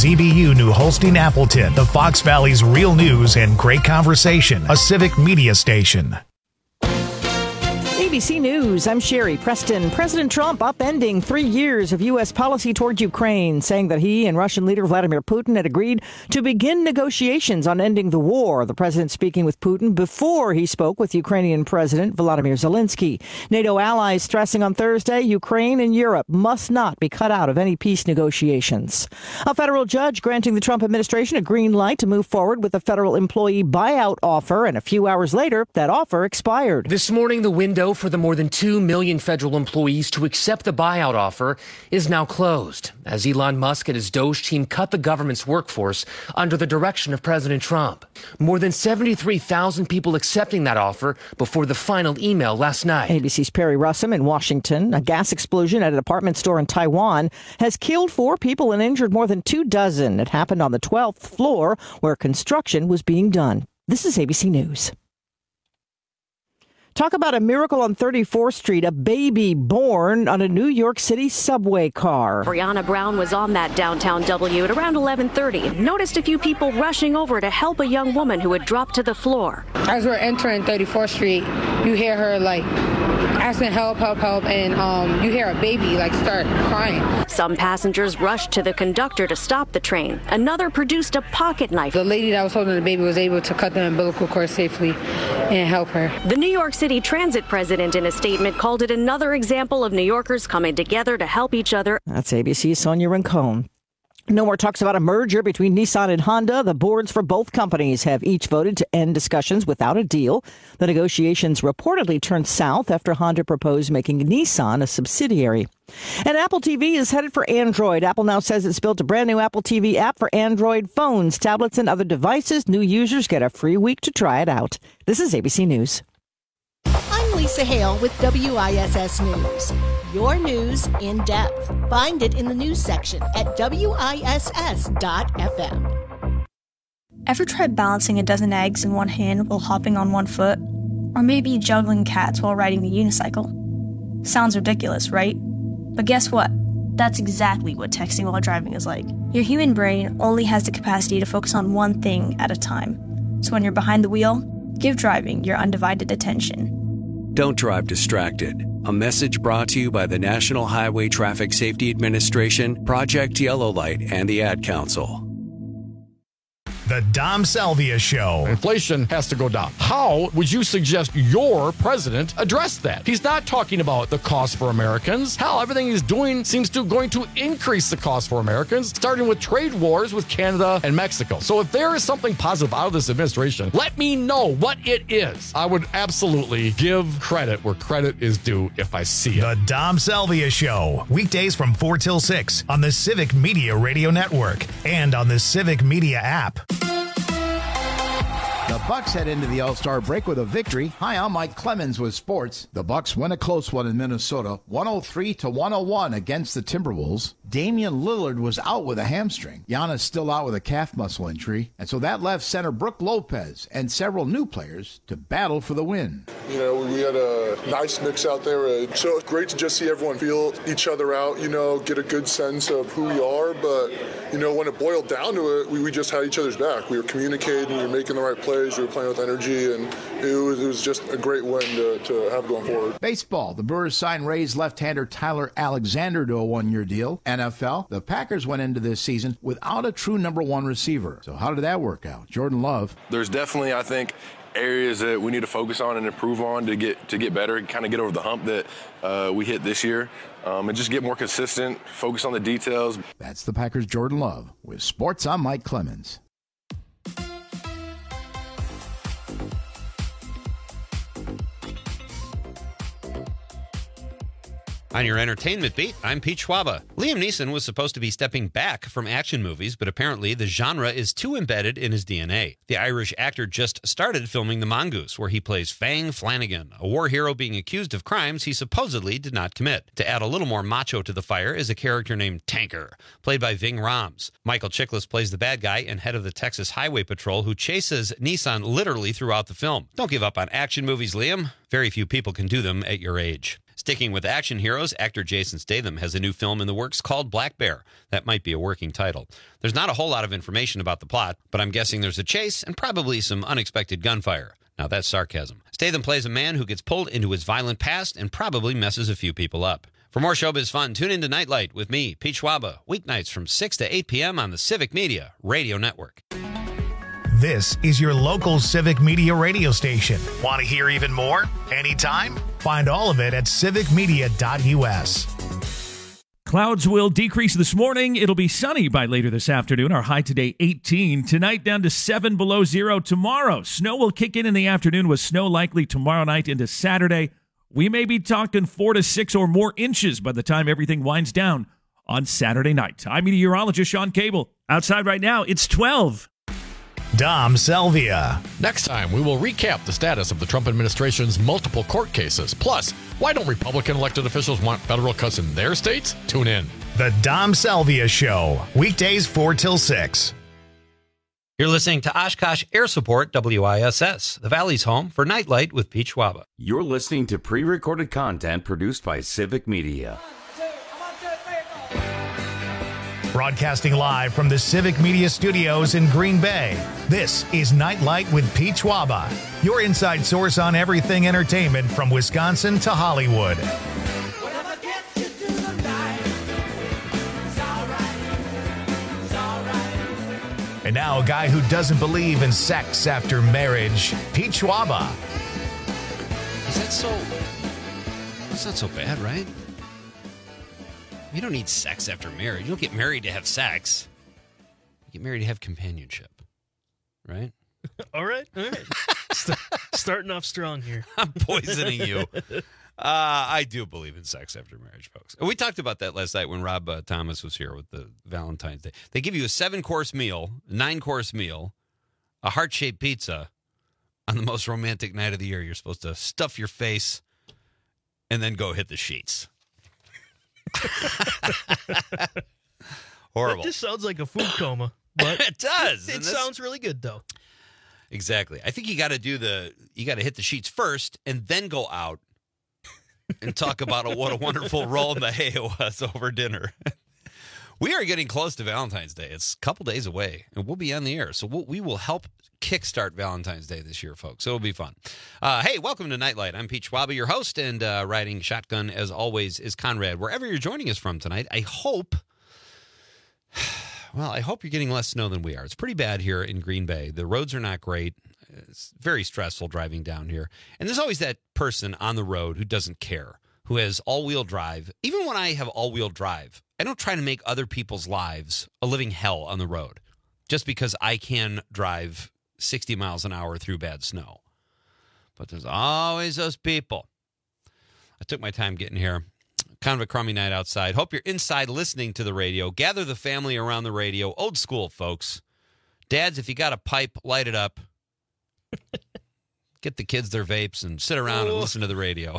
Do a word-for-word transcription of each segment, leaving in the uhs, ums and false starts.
Z B U New Holstein Appleton, the Fox Valley's real news and great conversation, a civic media station. A B C News, I'm Sherry Preston. President Trump upending three years of U S policy toward Ukraine, saying that he and Russian leader Vladimir Putin had agreed to begin negotiations on ending the war. The president speaking with Putin before he spoke with Ukrainian President Volodymyr Zelensky. NATO allies stressing on Thursday Ukraine and Europe must not be cut out of any peace negotiations. A federal judge granting the Trump administration a green light to move forward with a federal employee buyout offer, and a few hours later, that offer expired. This morning, the window for the more than two million federal employees to accept the buyout offer is now closed, as Elon Musk and his Doge team cut the government's workforce under the direction of President Trump. More than seventy-three thousand people accepting that offer before the final email last night. A B C's Perry Russum in Washington. A gas explosion at a department store in Taiwan has killed four people and injured more than two dozen. It happened on the twelfth floor where construction was being done. This is A B C News. Talk about a miracle on thirty-fourth Street, a baby born on a New York City subway car. Brianna Brown was on that downtown W at around eleven thirty. Noticed a few people rushing over to help a young woman who had dropped to the floor. As we're entering thirty-fourth Street, you hear her like asking help, help, help, and um, you hear a baby like start crying. Some passengers rushed to the conductor to stop the train. Another produced a pocket knife. The lady that was holding the baby was able to cut the umbilical cord safely and help her. The New York City Transit president in a statement called it another example of New Yorkers coming together to help each other. That's A B C's Sonia Rincon. No more talks about a merger between Nissan and Honda. The boards for both companies have each voted to end discussions without a deal. The negotiations reportedly turned south after Honda proposed making Nissan a subsidiary. And Apple T V is headed for Android. Apple now says it's built a brand new Apple T V app for Android phones, tablets, and other devices. New users get a free week to try it out. This is A B C News. I'm Lisa Hale with W I S S News. Your news in depth. Find it in the news section at W I S S dot F M. Ever tried balancing a dozen eggs in one hand while hopping on one foot? Or maybe juggling cats while riding the unicycle? Sounds ridiculous, right? But guess what? That's exactly what texting while driving is like. Your human brain only has the capacity to focus on one thing at a time. So when you're behind the wheel, give driving your undivided attention. Don't drive distracted. A message brought to you by the National Highway Traffic Safety Administration, Project Yellow Light, and the Ad Council. The Dom Salvia Show. Inflation has to go down. How would you suggest your president address that? He's not talking about the cost for Americans. Hell, everything he's doing seems to going to increase the cost for Americans, starting with trade wars with Canada and Mexico. So if there is something positive out of this administration, let me know what it is. I would absolutely give credit where credit is due if I see it. The Dom Salvia Show. Weekdays from four till six on the Civic Media Radio Network and on the Civic Media app. The Bucks head into the All-Star break with a victory. Hi, I'm Mike Clemens with sports. The Bucks win a close one in Minnesota, one oh three to one oh one against the Timberwolves. Damian Lillard was out with a hamstring. Giannis still out with a calf muscle injury. And so that left center Brook Lopez and several new players to battle for the win. You know, we had a nice mix out there. Uh, so it's great to just see everyone feel each other out, you know, get a good sense of who we are. But, you know, when it boiled down to it, we, we just had each other's back. We were communicating, we were making the right plays, we were playing with energy, and it was, it was just a great win to, to have going forward. Baseball, the Brewers signed Rays left-hander Tyler Alexander to a one-year deal. N F L, the Packers went into this season without a true number one receiver. So how did that work out? Jordan Love. There's definitely, I think, areas that we need to focus on and improve on to get to get better, kind of get over the hump that uh, we hit this year, um, and just get more consistent, focus on the details. That's the Packers' Jordan Love. With sports, I'm Mike Clemens. On your entertainment beat, I'm Pete Schwaba. Liam Neeson was supposed to be stepping back from action movies, but apparently the genre is too embedded in his D N A. The Irish actor just started filming The Mongoose, where he plays Fang Flanagan, a war hero being accused of crimes he supposedly did not commit. To add a little more macho to the fire is a character named Tanker, played by Ving Rhames. Michael Chiklis plays the bad guy and head of the Texas Highway Patrol who chases Neeson literally throughout the film. Don't give up on action movies, Liam. Very few people can do them at your age. Sticking with action heroes, actor Jason Statham has a new film in the works called Black Bear. That might be a working title. There's not a whole lot of information about the plot, but I'm guessing there's a chase and probably some unexpected gunfire. Now that's sarcasm. Statham plays a man who gets pulled into his violent past and probably messes a few people up. For more showbiz fun, tune into Nightlight with me, Pete Schwaba, weeknights from six to eight p.m. on the Civic Media Radio Network. This is your local Civic Media radio station. Want to hear even more? Anytime? Find all of it at civic media dot u s. Clouds will decrease this morning. It'll be sunny by later this afternoon. Our high today, eighteen. Tonight, down to seven below zero. Tomorrow, snow will kick in in the afternoon with snow likely tomorrow night into Saturday. We may be talking four to six or more inches by the time everything winds down on Saturday night. I'm meteorologist Sean Cable. Outside right now, it's twelve. Dom Salvia. Next time, we will recap the status of the Trump administration's multiple court cases. Plus, why don't Republican elected officials want federal cuts in their states? Tune in. The Dom Salvia Show, weekdays four till six. You're listening to Oshkosh Air Support W I S S, the Valley's home for Nightlight with Pete Schwaba. You're listening to pre-recorded content produced by Civic Media. Broadcasting live from the Civic Media Studios in Green Bay, this is Nightlight with Pete Schwaba, your inside source on everything entertainment from Wisconsin to Hollywood. And now a guy who doesn't believe in sex after marriage, Pete Schwaba. Is that so... It's not so bad, right? You don't need sex after marriage. You don't get married to have sex. You get married to have companionship, right? All right, all right. St- starting off strong here. I'm poisoning you. Uh, I do believe in sex after marriage, folks. We talked about that last night when Rob uh, Thomas was here with the Valentine's Day. They give you a seven-course meal, nine-course meal, a heart-shaped pizza on the most romantic night of the year. You're supposed to stuff your face and then go hit the sheets. Horrible. That just sounds like a food coma, but it does. It, it sounds really good, though. Exactly. I think you got to do the. You got to hit the sheets first, and then go out and talk about a, what a wonderful roll in the hay it was over dinner. We are getting close to Valentine's Day. It's a couple days away, and we'll be on the air, so we'll, we will help kickstart Valentine's Day this year, folks. It'll be fun. Uh, hey, welcome to Nightlight. I'm Pete Schwaba, your host, and uh, riding shotgun, as always, is Conrad. Wherever you're joining us from tonight, I hope, well, I hope you're getting less snow than we are. It's pretty bad here in Green Bay. The roads are not great. It's very stressful driving down here. And there's always that person on the road who doesn't care, who has all-wheel drive. Even when I have all-wheel drive, I don't try to make other people's lives a living hell on the road just because I can drive sixty miles an hour through bad snow. But there's always those people. I took my time getting here. Kind of a crummy night outside. Hope you're inside listening to the radio. Gather the family around the radio. Old school, folks. Dads, if you got a pipe, light it up. Get the kids their vapes and sit around and listen to the radio.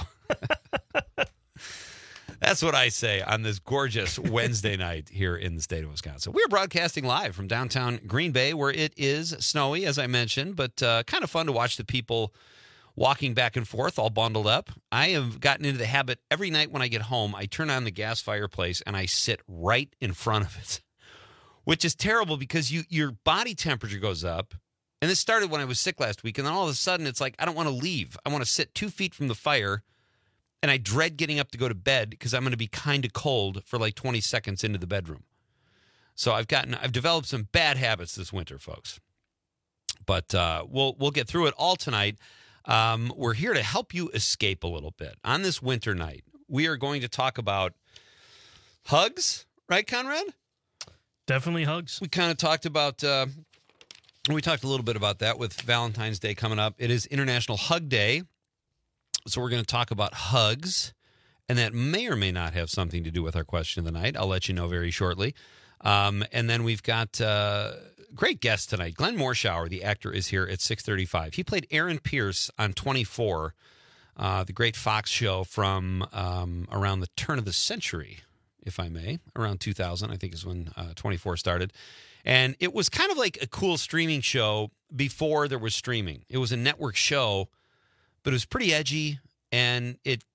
That's what I say on this gorgeous Wednesday night here in the state of Wisconsin. We're broadcasting live from downtown Green Bay, where it is snowy, as I mentioned, but uh, kind of fun to watch the people walking back and forth, all bundled up. I have gotten into the habit every night when I get home, I turn on the gas fireplace and I sit right in front of it, which is terrible because you your body temperature goes up. And this started when I was sick last week, and then all of a sudden it's like I don't want to leave. I want to sit two feet from the fire. And I dread getting up to go to bed because I'm going to be kind of cold for like twenty seconds into the bedroom. So I've gotten, I've developed some bad habits this winter, folks. But uh, we'll we'll get through it all tonight. Um, we're here to help you escape a little bit on this winter night. We are going to talk about hugs, right, Conrad? Definitely hugs. We kind of talked about. Uh, we talked a little bit about that with Valentine's Day coming up. It is International Hug Day. So we're going to talk about hugs, and that may or may not have something to do with our question of the night. I'll let you know very shortly. Um, and then we've got uh, great guest tonight. Glenn Morshower, the actor, is here at six thirty-five. He played Aaron Pierce on twenty-four, uh, the great Fox show from um, around the turn of the century, if I may. Around two thousand, I think is when uh, twenty-four started. And it was kind of like a cool streaming show before there was streaming. It was a network show, but it was pretty edgy, and it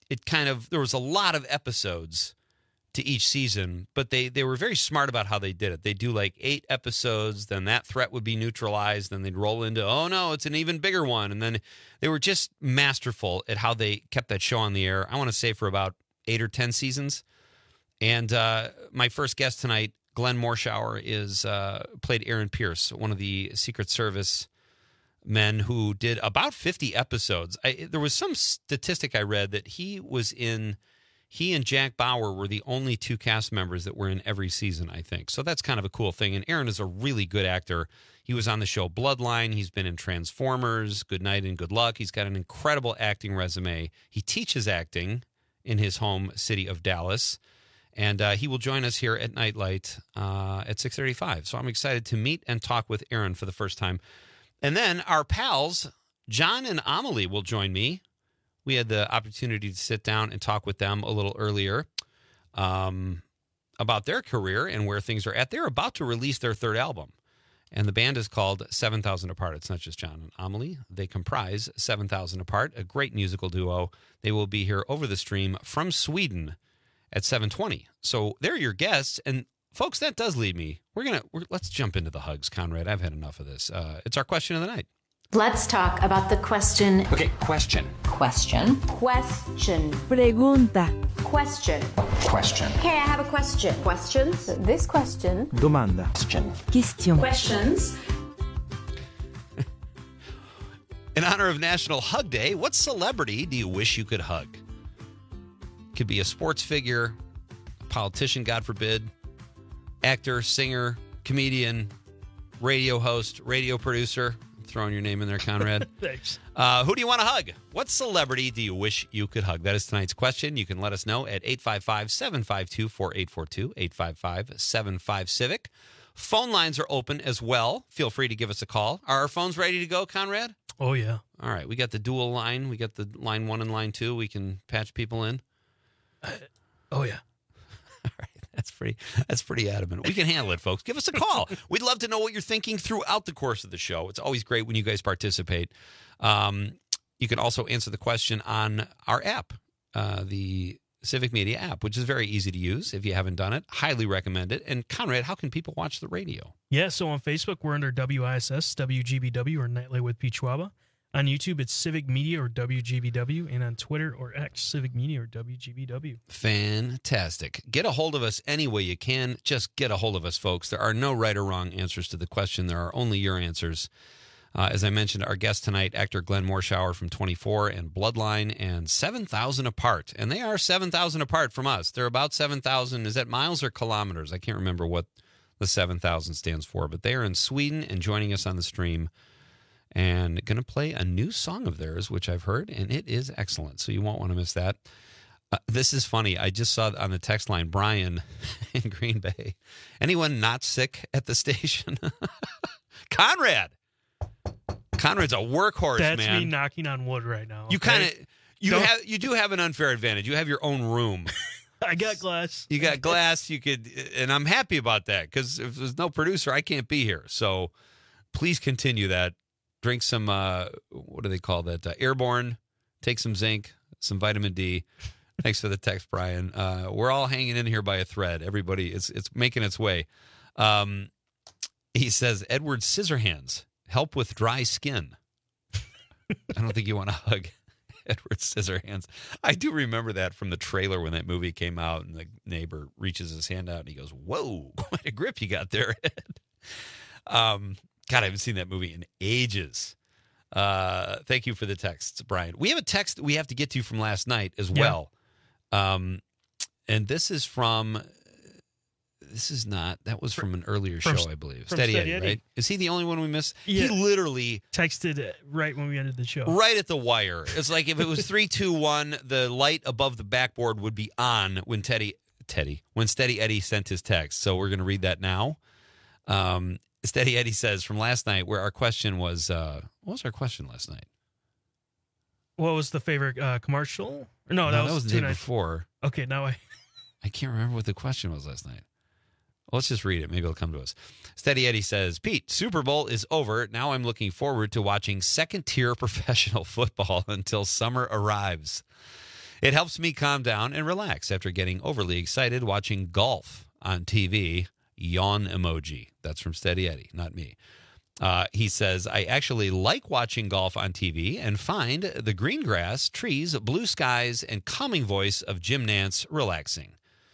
it kind of, there was a lot of episodes to each season, but they, they were very smart about how they did it. They do like eight episodes, then that threat would be neutralized, then they'd roll into, oh no, it's an even bigger one. And then they were just masterful at how they kept that show on the air, I want to say for about eight or ten seasons. And uh, my first guest tonight, Glenn Morshower, is uh, played Aaron Pierce, one of the Secret Service men who did about fifty episodes. I, there was some statistic I read that he was in, he and Jack Bauer were the only two cast members that were in every season, I think. So that's kind of a cool thing. And Aaron is a really good actor. He was on the show Bloodline. He's been in Transformers, Good Night and Good Luck. He's got an incredible acting resume. He teaches acting in his home city of Dallas. And uh, he will join us here at Nightlight uh, at six thirty-five. So I'm excited to meet and talk with Aaron for the first time. And then our pals, John and Amelie, will join me. We had the opportunity to sit down and talk with them a little earlier um, about their career and where things are at. They're about to release their third album, and the band is called seven thousand Apart. It's not just John and Amelie. They comprise seven thousand Apart, a great musical duo. They will be here over the stream from Sweden at seven twenty. So they're your guests, and folks, that does lead me. We're gonna we're, let's jump into the hugs, Conrad. I've had enough of this. Uh, it's our question of the night. Let's talk about the question. Okay, question. Question. Question. Pregunta. Question. Question. Okay, I have a question. Questions? This question. Domanda. Question. Question. Questions. In honor of National Hug Day, what celebrity do you wish you could hug? Could be a sports figure, a politician, God forbid, actor, singer, comedian, radio host, radio producer. I'm throwing your name in there, Conrad. Thanks. Uh, who do you want to hug? What celebrity do you wish you could hug? That is tonight's question. You can let us know at eight five five, seven five two, four eight four two, eight five five, seven five, Civic. Phone lines are open as well. Feel free to give us a call. Are our phones ready to go, Conrad? Oh, yeah. All right. We got the dual line. We got the line one and line two. We can patch people in. Uh, oh, yeah. All right. That's pretty That's pretty adamant. We can handle it, folks. Give us a call. We'd love to know what you're thinking throughout the course of the show. It's always great when you guys participate. Um, you can also answer the question on our app, uh, the Civic Media app, which is very easy to use. If you haven't done it, highly recommend it. And Conrad, how can people watch the radio? Yeah, so on Facebook, we're under W I S S, W G B W, or Nightlight with Pete Schwaba. On YouTube, it's Civic Media or W G B W, and on Twitter or X, Civic Media or W G B W. Fantastic. Get a hold of us any way you can. Just get a hold of us, folks. There are no right or wrong answers to the question. There are only your answers. Uh, as I mentioned, our guest tonight, actor Glenn Morshower from twenty-four and Bloodline and seven thousand Apart. And they are seven thousand apart from us. They're about seven thousand. Is that miles or kilometers? I can't remember what the seven thousand stands for. But they are in Sweden and joining us on the stream. And going to play a new song of theirs, which I've heard, and it is excellent. So you won't want to miss that. Uh, this is funny. I just saw on the text line, Brian in Green Bay. Anyone not sick at the station? Conrad. Conrad's a workhorse, That's man. me knocking on wood right now. You okay? kind of you Don't- have you do have an unfair advantage. You have your own room. I got glass. You got glass. You could, and I'm happy about that because if there's no producer, I can't be here. So please continue that. Drink some, uh, what do they call that? Uh, airborne. Take some zinc, some vitamin D. Thanks for the text, Brian. Uh, we're all hanging in here by a thread. Everybody, it's it's making its way. Um, he says, Edward Scissorhands, help with dry skin. I don't think you want to hug Edward Scissorhands. I do remember that from the trailer when that movie came out, and the neighbor reaches his hand out and he goes, whoa, quite a grip you got there, Ed. Um, God, I haven't seen that movie in ages. Uh, thank you for the texts, Brian. We have a text that we have to get to from last night as well. Yeah. Um, and this is from, this is not, that was from an earlier show, from, I believe. Steady, Steady Eddie, Eddie, right? Is he the only one we missed? Yeah. He literally texted right when we ended the show. Right at the wire. It's like if it was three, two, one, the light above the backboard would be on when Teddy, Teddy, when Steady Eddie sent his text. So we're going to read that now. Um, Steady Eddie says from last night where our question was, uh, what was our question last night? What was the favorite uh, commercial? No, No, that, that was, was the two day nights- before. Okay, now I... I can't remember what the question was last night. Well, let's just read it. Maybe it'll come to us. Steady Eddie says, Pete, Super Bowl is over. Now I'm looking forward to watching second-tier professional football until summer arrives. It helps me calm down and relax after getting overly excited watching golf on T V. Yawn emoji. That's from Steady Eddie, not me. Uh, he says, I actually like watching golf on T V and find the green grass, trees, blue skies, and calming voice of Jim Nantz relaxing.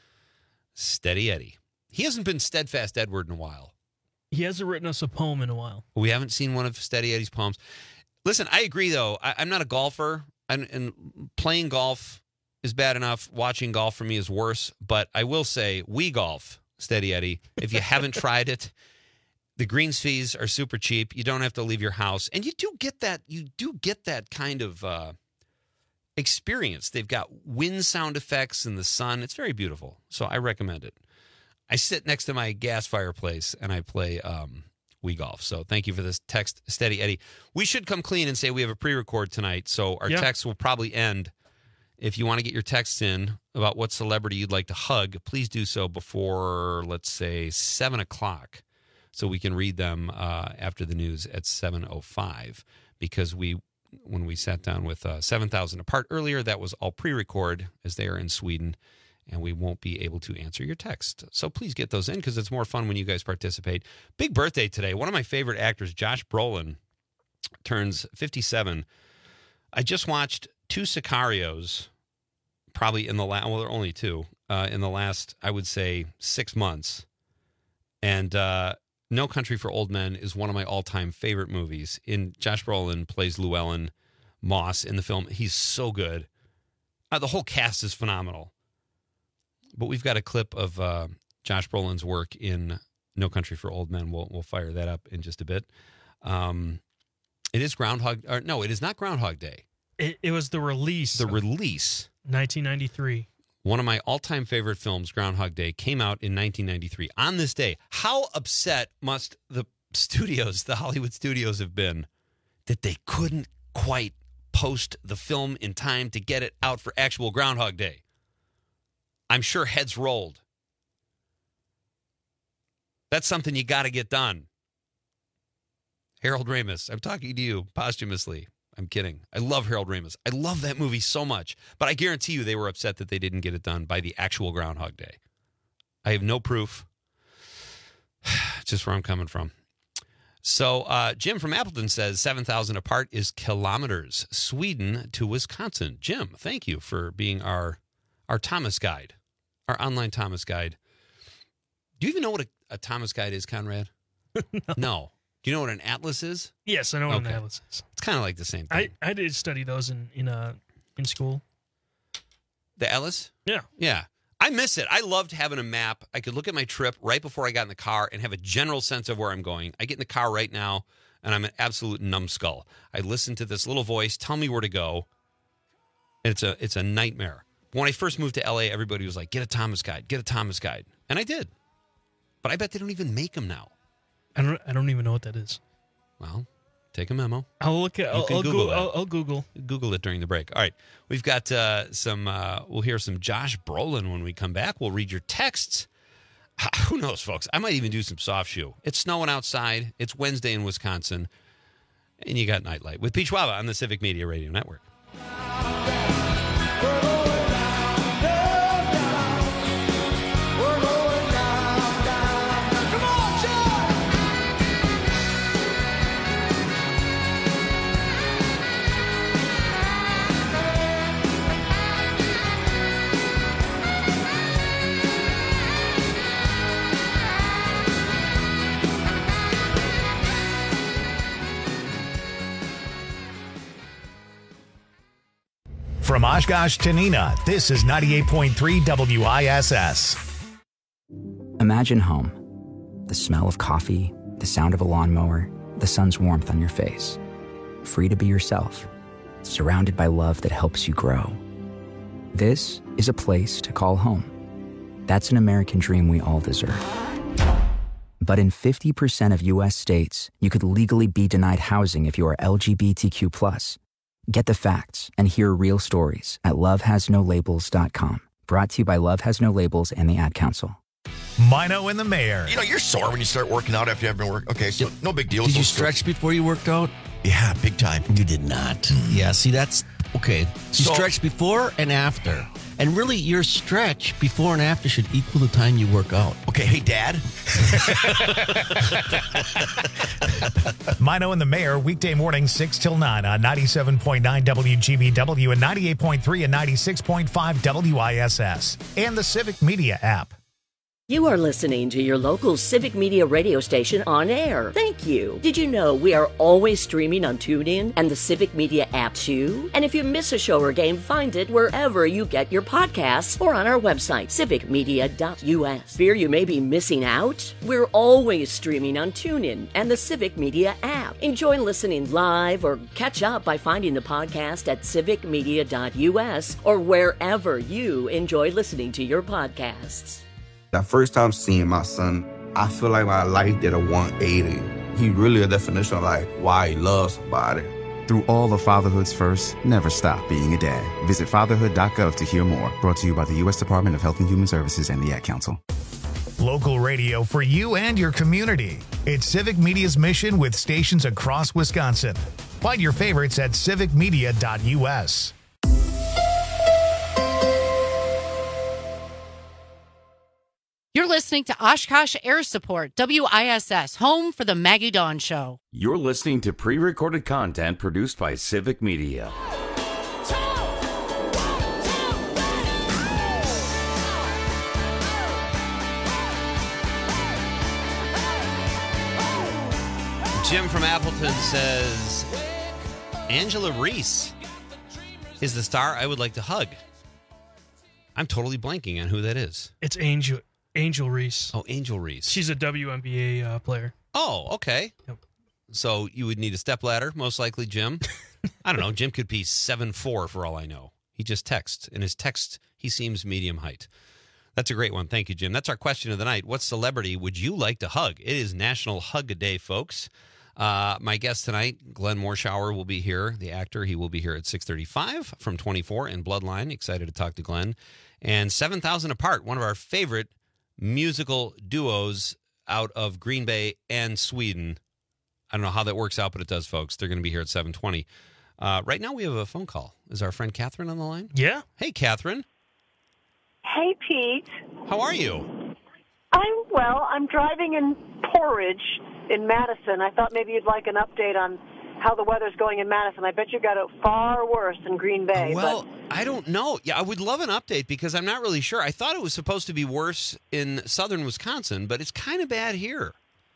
Steady Eddie. He hasn't been Steadfast Edward in a while. He hasn't written us a poem in a while. We haven't seen one of Steady Eddie's poems. Listen, I agree, though. I, I'm not a golfer, and, and playing golf is bad enough. Watching golf for me is worse. But I will say, we golf, Steady Eddie. If you haven't tried it, the greens fees are super cheap. You don't have to leave your house, and you do get that. You do get that kind of uh, experience. They've got wind sound effects in the sun. It's very beautiful. So I recommend it. I sit next to my gas fireplace and I play um, Wii Golf. So thank you for this text, Steady Eddie. We should come clean and say we have a pre-record tonight. So our yeah. text will probably end. If you want to get your texts in about what celebrity you'd like to hug, please do so before, let's say, seven o'clock. So we can read them uh, after the news at seven oh five. Because we, when we sat down with uh, seven thousand Apart earlier, that was all pre-record as they are in Sweden. And we won't be able to answer your text. So please get those in because it's more fun when you guys participate. Big birthday today. One of my favorite actors, Josh Brolin, turns fifty-seven. I just watched two Sicarios, probably in the last, well, there are only two, uh, in the last, I would say, six months. And uh, No Country for Old Men is one of my all-time favorite movies. In Josh Brolin plays Llewellyn Moss in the film. He's so good. Uh, the whole cast is phenomenal. But we've got a clip of uh, Josh Brolin's work in No Country for Old Men. We'll we'll fire that up in just a bit. Um, it is Groundhog, or no, it is not Groundhog Day. It, it was the release. The release. nineteen ninety-three. One of my all-time favorite films, Groundhog Day, came out in nineteen ninety-three. On this day, how upset must the studios, the Hollywood studios, have been that they couldn't quite post the film in time to get it out for actual Groundhog Day? I'm sure heads rolled. That's something you got to get done. Harold Ramis, I'm talking to you posthumously. I'm kidding. I love Harold Ramis. I love that movie so much. But I guarantee you they were upset that they didn't get it done by the actual Groundhog Day. I have no proof. Just where I'm coming from. So uh, Jim from Appleton says seven thousand Apart is kilometers, Sweden to Wisconsin. Jim, thank you for being our... Our Thomas Guide, our online Thomas Guide. Do you even know what a, a Thomas Guide is, Conrad? no. no. Do you know what an atlas is? Yes, I know what okay. an atlas is. It's kind of like the same thing. I, I did study those in in uh, in school. The atlas? Yeah. Yeah. I miss it. I loved having a map. I could look at my trip right before I got in the car and have a general sense of where I'm going. I get in the car right now, and I'm an absolute numbskull. I listen to this little voice tell me where to go, and it's a it's a nightmare. When I first moved to L A, everybody was like, get a Thomas Guide, get a Thomas Guide. And I did. But I bet they don't even make them now. I don't I don't even know what that is. Well, take a memo. I'll look at, I'll, I'll, Google, I'll, I'll Google. Google it during the break. All right. We've got uh, some, uh, we'll hear some Josh Brolin when we come back. We'll read your texts. Who knows, folks? I might even do some soft shoe. It's snowing outside. It's Wednesday in Wisconsin. And you got Nightlight with Pete Schwaba on the Civic Media Radio Network. From Oshkosh to Neenah, this is ninety-eight point three W I S S. Imagine home. The smell of coffee, the sound of a lawnmower, the sun's warmth on your face. Free to be yourself, surrounded by love that helps you grow. This is a place to call home. That's an American dream we all deserve. But in fifty percent of U S states, you could legally be denied housing if you are L G B T Q plus. Get the facts and hear real stories at love has no labels dot com. Brought to you by Love Has No Labels and the Ad Council. Mino and the Mayor. You know, you're sore when you start working out after you haven't been working. Okay, so no big deal. Did so you stretch before you worked out? Yeah, big time. You did not. Yeah, see, that's Okay, you So- stretch before and after. And really, your stretch before and after should equal the time you work out. Okay, hey, Dad. Mino and the Mayor, weekday morning, six till nine on ninety-seven point nine W G B W and ninety-eight point three and ninety-six point five W I S S and the Civic Media app. You are listening to your local Civic Media radio station on air. Thank you. Did you know we are always streaming on TuneIn and the Civic Media app too? And if you miss a show or game, find it wherever you get your podcasts or on our website, civic media dot U S. Fear you may be missing out? We're always streaming on TuneIn and the Civic Media app. Enjoy listening live or catch up by finding the podcast at civic media dot U S or wherever you enjoy listening to your podcasts. That first time seeing my son, I feel like my life did a one eighty. He really a definition of like why he loves somebody. Through all of fatherhood's first, never stop being a dad. Visit fatherhood dot gov to hear more. Brought to you by the U S Department of Health and Human Services and the Ad Council. Local radio for you and your community. It's Civic Media's mission with stations across Wisconsin. Find your favorites at civic media dot U S. You're listening to Oshkosh Air Support, W I S S, home for the Maggie Dawn Show. You're listening to pre-recorded content produced by Civic Media. Jim from Appleton says, Angela Reese is the star I would like to hug. I'm totally blanking on who that is. It's Angel Angel Reese. Oh, Angel Reese. She's a W N B A uh, player. Oh, okay. Yep. So you would need a stepladder, most likely, Jim. I don't know. Jim could be seven foot four for all I know. He just texts. In his text, he seems medium height. That's a great one. Thank you, Jim. That's our question of the night. What celebrity would you like to hug? It is National Hug Day, folks. Uh, my guest tonight, Glenn Morshower, will be here. The actor, he will be here at six thirty-five from twenty-four in Bloodline. Excited to talk to Glenn. And seven thousand Apart, one of our favorite musical duos out of Green Bay and Sweden. I don't know how that works out, but it does, folks. They're going to be here at seven twenty. Uh, right now, we have a phone call. Is our friend Catherine on the line? Yeah. Hey, Catherine. Hey, Pete. How are you? I'm well. I'm driving in Porridge in Madison. I thought maybe you'd like an update on how the weather's going in Madison. I bet you got it far worse in Green Bay. Well, but I don't know. Yeah, I would love an update because I'm not really sure. I thought it was supposed to be worse in southern Wisconsin, but it's kind of bad here.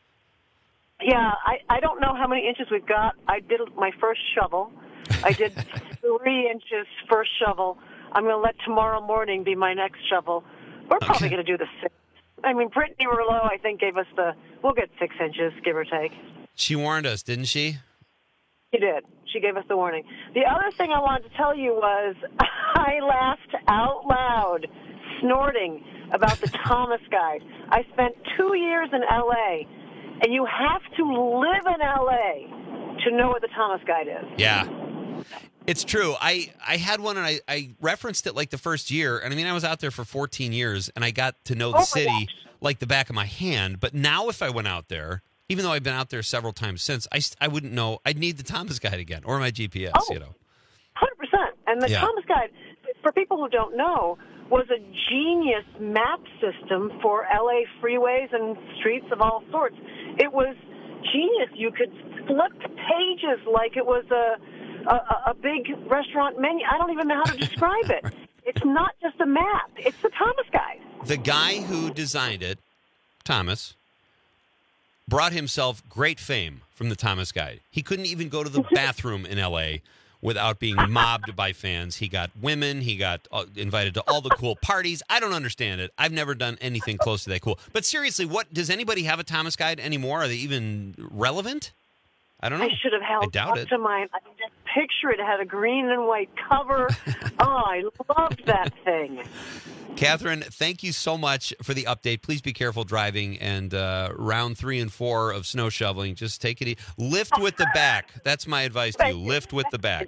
yeah, I, I don't know how many inches we've got. I did my first shovel. I did three inches first shovel. I'm going to let tomorrow morning be my next shovel. We're probably Okay. going to do the six. I mean, Brittany Merlot, I think, gave us the, we'll get six inches, give or take. She warned us, didn't she? She did. She gave us the warning. The other thing I wanted to tell you was I laughed out loud, snorting about the Thomas Guide. I spent two years in L A, and you have to live in L A to know what the Thomas Guide is. Yeah. It's true. I, I had one, and I, I referenced it like the first year. And I mean, I was out there for fourteen years, and I got to know the Oh, my city gosh. like the back of my hand. But now if I went out there, even though I've been out there several times since, I, st- I wouldn't know. I'd need the Thomas Guide again or my G P S, Oh. you know. one hundred percent. And the Yeah. Thomas Guide, for people who don't know, was a genius map system for L A freeways and streets of all sorts. It was genius. You could flip pages like it was a a, a big restaurant menu. I don't even know how to describe it. It's not just a map. It's the Thomas Guide. The guy who designed it, Thomas, brought himself great fame from the Thomas Guide. He couldn't even go to the bathroom in L A without being mobbed by fans. He got women. He got uh, invited to all the cool parties. I don't understand it. I've never done anything close to that cool. But seriously, what does anybody have a Thomas Guide anymore? Are they even relevant? I don't know. I should have held I doubt up it. to mine. I can just picture it. It had a green and white cover. Oh, I loved that thing. Catherine, thank you so much for the update. Please be careful driving, and uh, round three and four of snow shoveling, just take it easy. Lift with the back. That's my advice to you. Lift with the back.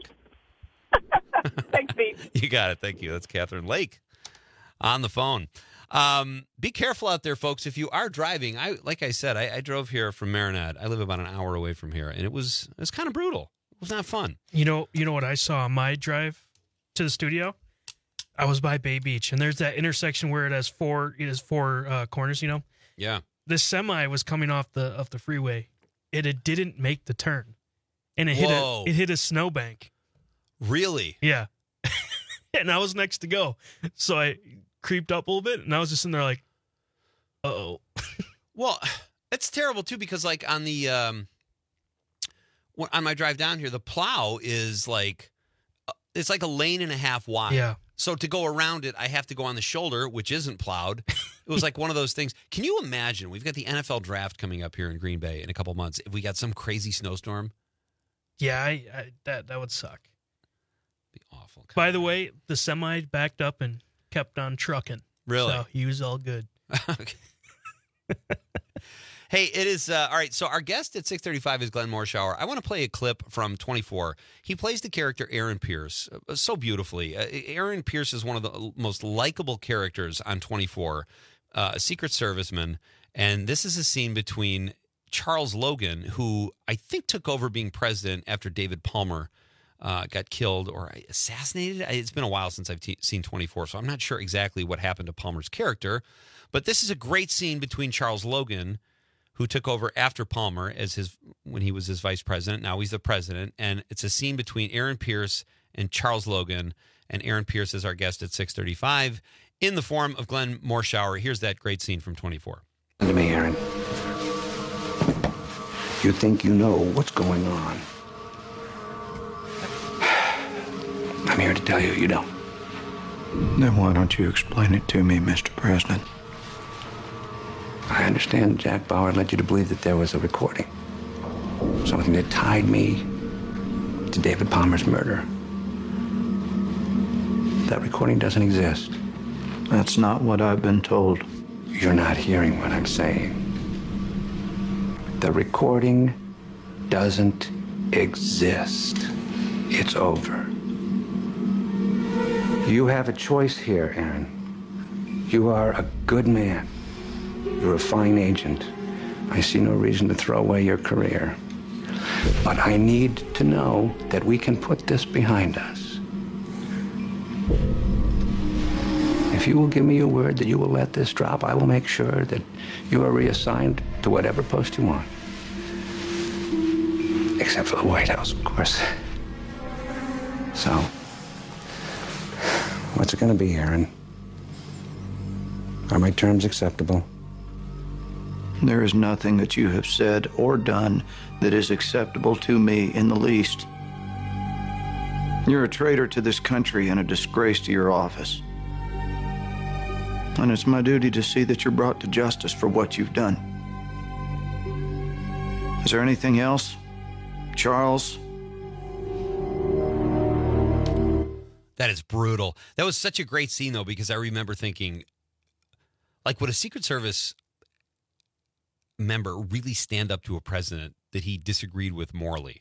Thanks, Pete. You got it. Thank you. That's Catherine Lake on the phone. Um, be careful out there, folks. If you are driving, I like I said, I, I drove here from Marinette. I live about an hour away from here, and it was it was kind of brutal. was not fun. You know, you know what I saw on my drive to the studio? I was by Bay Beach, and there's that intersection where it has four, it has four uh, corners. You know. Yeah. The semi was coming off the off the freeway. It, it didn't make the turn, and it hit Whoa. a it hit a snowbank. Really? Yeah. And I was next to go, so I creeped up a little bit, and I was just in there like, uh oh. Well, it's terrible too because like on the um, on my drive down here, the plow is like it's like a lane and a half wide. Yeah. So to go around it, I have to go on the shoulder, which isn't plowed. It was like one of those things. Can you imagine? We've got the N F L draft coming up here in Green Bay in a couple months. If we got some crazy snowstorm, Yeah, I, I, that that would suck. Be awful. By the way, the semi backed up and kept on trucking. Really? So he was all good. Okay. Hey, it is uh, all right. So our guest at six thirty-five is Glenn Morshower. I want to play a clip from twenty-four. He plays the character Aaron Pierce uh, so beautifully. Uh, Aaron Pierce is one of the most likable characters on twenty-four, uh, a Secret Serviceman, and this is a scene between Charles Logan, who I think took over being president after David Palmer uh, got killed or assassinated. It's been a while since I've t- seen twenty-four, so I'm not sure exactly what happened to Palmer's character. But this is a great scene between Charles Logan, who took over after Palmer as his when he was his vice president. Now he's the president, and it's a scene between Aaron Pierce and Charles Logan. And Aaron Pierce is our guest at six thirty-five in the form of Glenn Morshower. Here's that great scene from twenty-four. Listen to me, Aaron. You think you know what's going on. I'm here to tell you you don't. Then why don't you explain it to me, Mister President? I understand Jack Bauer led you to believe that there was a recording. Something that tied me to David Palmer's murder. That recording doesn't exist. That's not what I've been told. You're not hearing what I'm saying. The recording doesn't exist. It's over. You have a choice here, Aaron. You are a good man. You're a fine agent. I see no reason to throw away your career. But I need to know that we can put this behind us. If you will give me your word that you will let this drop, I will make sure that you are reassigned to whatever post you want. Except for the White House, of course. So, what's it gonna be, Aaron? Are my terms acceptable? There is nothing that you have said or done that is acceptable to me in the least. You're a traitor to this country and a disgrace to your office. And it's my duty to see that you're brought to justice for what you've done. Is there anything else, Charles? That is brutal. That was such a great scene, though, because I remember thinking, like, would a Secret Service member really stand up to a president that he disagreed with morally?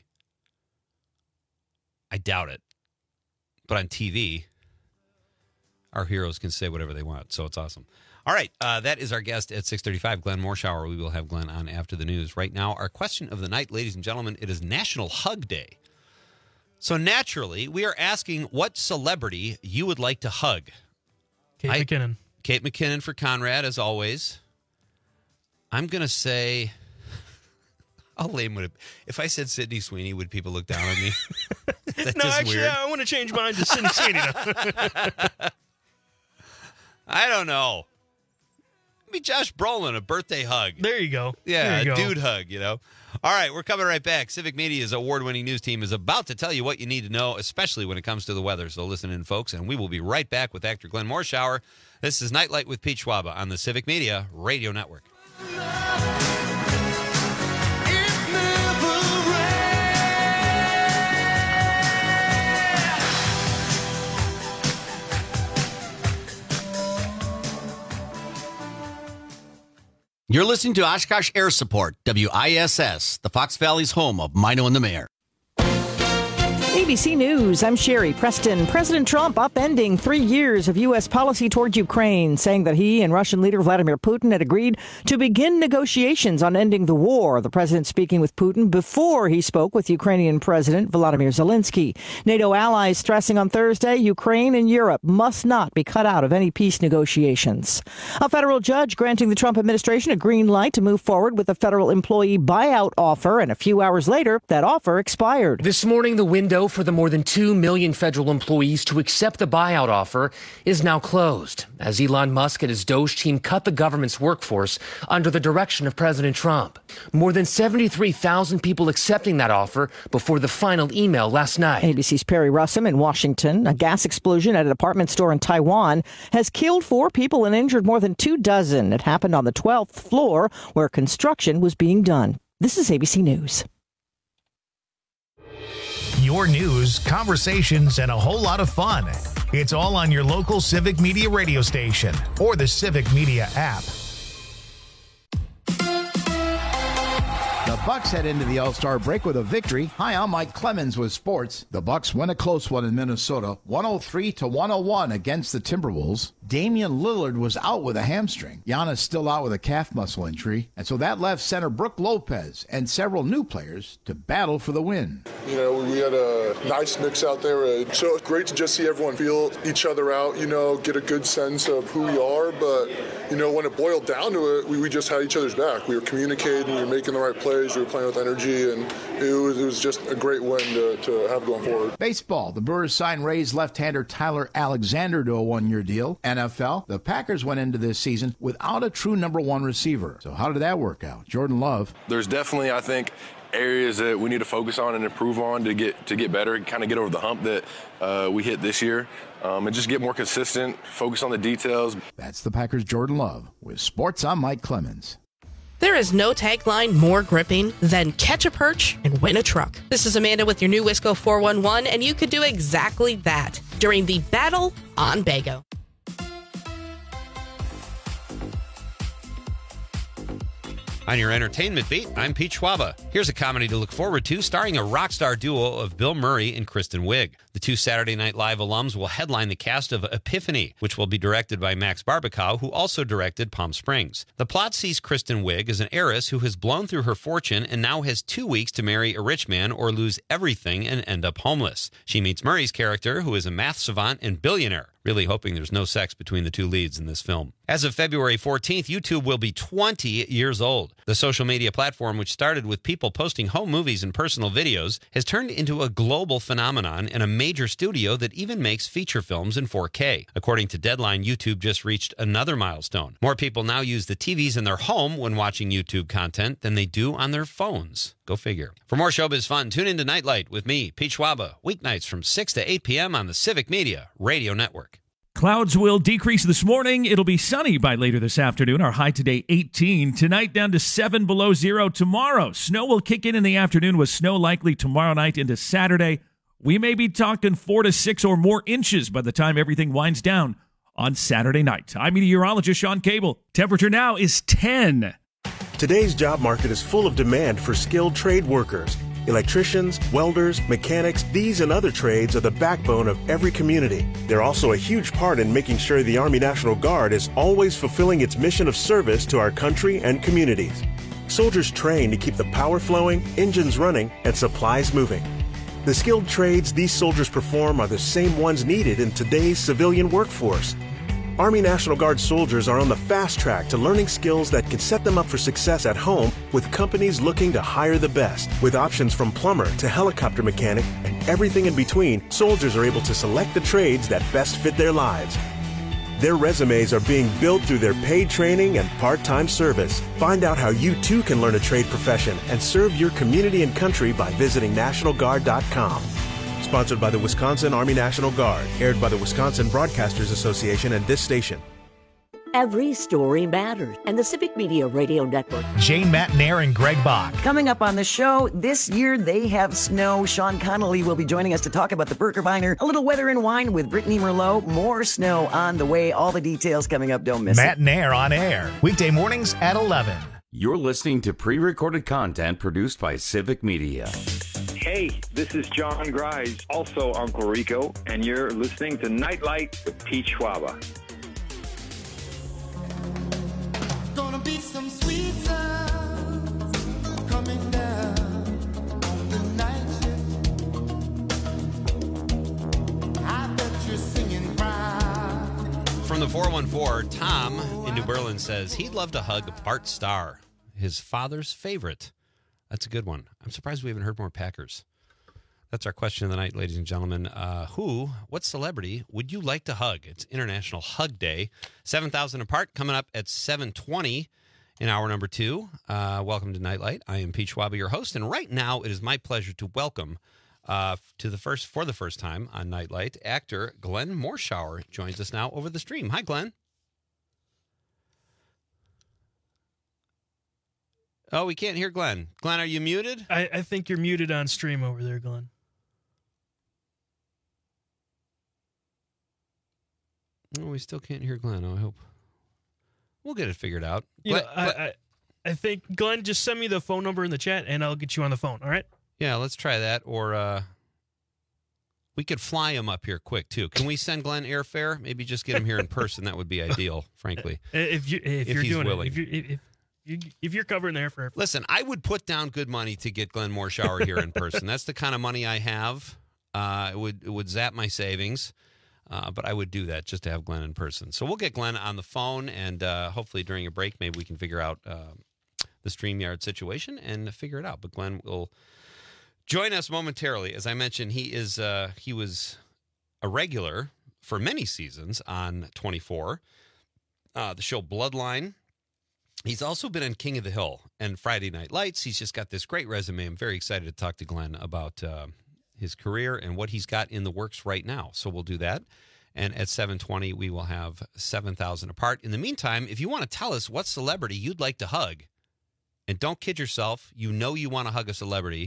I doubt it. But on T V, our heroes can say whatever they want, so it's awesome. All right, uh, that is our guest at six thirty-five, Glenn Morshower. We will have Glenn on after the news. Right now, our question of the night, ladies and gentlemen, it is National Hug Day. So naturally, we are asking what celebrity you would like to hug. Kate I, McKinnon. Kate McKinnon for Conrad, as always. I'm going to say, I'll lame it. If I said Sydney Sweeney, would people look down on me? That's no, just actually, weird. I want to change mine to Sydney Sweeney now. I don't know. Maybe Josh Brolin, a birthday hug. There you go. Yeah, there you a go. dude hug, you know. All right, we're coming right back. Civic Media's award-winning news team is about to tell you what you need to know, especially when it comes to the weather. So listen in, folks, and we will be right back with actor Glenn Morshower. This is Nightlight with Pete Schwaba on the Civic Media Radio Network. You're listening to Oshkosh Air Support, W I S S, the Fox Valley's home of Mino and the Mayor. A B C News, I'm Sherry Preston. President Trump upending three years of U S policy toward Ukraine, saying that he and Russian leader Vladimir Putin had agreed to begin negotiations on ending the war. The president speaking with Putin before he spoke with Ukrainian President Volodymyr Zelensky. NATO allies stressing on Thursday Ukraine and Europe must not be cut out of any peace negotiations. A federal judge granting the Trump administration a green light to move forward with a federal employee buyout offer, and a few hours later, that offer expired. This morning, the window for the more than two million federal employees to accept the buyout offer is now closed, as Elon Musk and his Doge team cut the government's workforce under the direction of President Trump. More than seventy-three thousand people accepting that offer before the final email last night. A B C's Perry Russum in Washington. A gas explosion at a department store in Taiwan has killed four people and injured more than two dozen. It happened on the twelfth floor where construction was being done. This is A B C News. Your news, conversations, and a whole lot of fun. It's all on your local Civic Media radio station or the Civic Media app. The Bucks head into the All-Star break with a victory. Hi, I'm Mike Clemens with sports. The Bucks win a close one in Minnesota, one oh three to one oh one against the Timberwolves. Damian Lillard was out with a hamstring. Giannis still out with a calf muscle injury. And so that left center Brook Lopez and several new players to battle for the win. You know, we had a nice mix out there. Uh, so it's great to just see everyone feel each other out, you know, get a good sense of who we are. But, you know, when it boiled down to it, we, we just had each other's back. We were communicating, we were making the right plays, we were playing with energy, and it was, it was just a great win to, to have going forward. Baseball, the Brewers signed Rays left-hander Tyler Alexander to a one-year deal. N F L, the Packers went into this season without a true number one receiver. So how did that work out? Jordan Love. There's definitely, I think, areas that we need to focus on and improve on to get to get better, kind of get over the hump that uh, we hit this year, um, and just get more consistent, focus on the details. That's the Packers' Jordan Love. With sports, I'm Mike Clemens. There is no tagline more gripping than catch a perch and win a truck. This is Amanda with your new Wisco four one one, and you could do exactly that during the Battle on Bago. On your entertainment beat, I'm Pete Schwaba. Here's a comedy to look forward to starring a rock star duo of Bill Murray and Kristen Wiig. The two Saturday Night Live alums will headline the cast of Epiphany, which will be directed by Max Barbakow, who also directed Palm Springs. The plot sees Kristen Wiig as an heiress who has blown through her fortune and now has two weeks to marry a rich man or lose everything and end up homeless. She meets Murray's character, who is a math savant and billionaire. Really hoping there's no sex between the two leads in this film. As of February fourteenth, YouTube will be twenty years old. The social media platform, which started with people posting home movies and personal videos, has turned into a global phenomenon and a major studio that even makes feature films in four K. According to Deadline, YouTube just reached another milestone. More people now use the T Vs in their home when watching YouTube content than they do on their phones. Go figure. For more showbiz fun, tune in to Nightlight with me, Pete Schwaba, weeknights from six to eight p.m. on the Civic Media Radio Network. Clouds will decrease this morning. It'll be sunny by later this afternoon. Our high today, eighteen. Tonight, down to seven below zero. Tomorrow, snow will kick in in the afternoon with snow likely tomorrow night into Saturday. We may be talking four to six or more inches by the time everything winds down on Saturday night. I'm meteorologist Sean Cable. Temperature now is ten. Today's job market is full of demand for skilled trade workers. Electricians, welders, mechanics, these and other trades are the backbone of every community. They're also a huge part in making sure the Army National Guard is always fulfilling its mission of service to our country and communities. Soldiers train to keep the power flowing, engines running, and supplies moving. The skilled trades these soldiers perform are the same ones needed in today's civilian workforce. Army National Guard soldiers are on the fast track to learning skills that can set them up for success at home with companies looking to hire the best. With options from plumber to helicopter mechanic and everything in between, soldiers are able to select the trades that best fit their lives. Their resumes are being built through their paid training and part-time service. Find out how you too can learn a trade profession and serve your community and country by visiting National Guard dot com. Sponsored by the Wisconsin Army National Guard. Aired by the Wisconsin Broadcasters Association and this station. Every story matters, and the Civic Media Radio Network. Jane Matnair and Greg Bach. Coming up on the show, this year they have snow. Sean Connolly will be joining us to talk about the Birkebeiner. A little weather and wine with Brittany Merlot. More snow on the way. All the details coming up. Don't miss Matt it. Matnair on air. Weekday mornings at eleven. You're listening to pre-recorded content produced by Civic Media. Hey, this is John Grise, also Uncle Rico, and you're listening to Nightlight with Pete Schwaba. Gonna be some sweet sounds coming down on the night shift. I bet you're singing proud. From the four one four, Tom in New Berlin says he'd love to hug Bart Starr, his father's favorite. That's a good one. I'm surprised we haven't heard more Packers. That's our question of the night, ladies and gentlemen. Uh, who, what celebrity would you like to hug? It's International Hug Day. seven thousand apart, coming up at seven twenty in hour number two. Uh, welcome to Nightlight. I am Pete Schwaba, your host, and right now it is my pleasure to welcome uh, to the first for the first time on Nightlight, actor Glenn Morshower joins us now over the stream. Hi, Glenn. Oh, we can't hear Glenn. Glenn, are you muted? I, I think you're muted on stream over there, Glenn. Oh, we still can't hear Glenn. Oh, I hope we'll get it figured out. You Glenn, know, I, I, I think, Glenn, just send me the phone number in the chat, and I'll get you on the phone, all right? Yeah, let's try that. Or uh, we could fly him up here quick, too. Can we send Glenn airfare? Maybe just get him here in person. That would be ideal, frankly. If, you, if, if you're he's doing willing. it. If, you, if, you, if you're covering there for... Listen, I would put down good money to get Glenn Morshower here in person. That's the kind of money I have. Uh, it would it would zap my savings. Uh, but I would do that just to have Glenn in person. So we'll get Glenn on the phone, and uh, hopefully during a break, maybe we can figure out uh, the StreamYard situation and figure it out. But Glenn will join us momentarily. As I mentioned, he is uh, he was a regular for many seasons on twenty-four, uh, the show Bloodline. He's also been on King of the Hill and Friday Night Lights. He's just got this great resume. I'm very excited to talk to Glenn about uh, his career and what he's got in the works right now. So we'll do that. And at seven twenty, we will have seven thousand apart. In the meantime, if you want to tell us what celebrity you'd like to hug, and don't kid yourself, you know you want to hug a celebrity,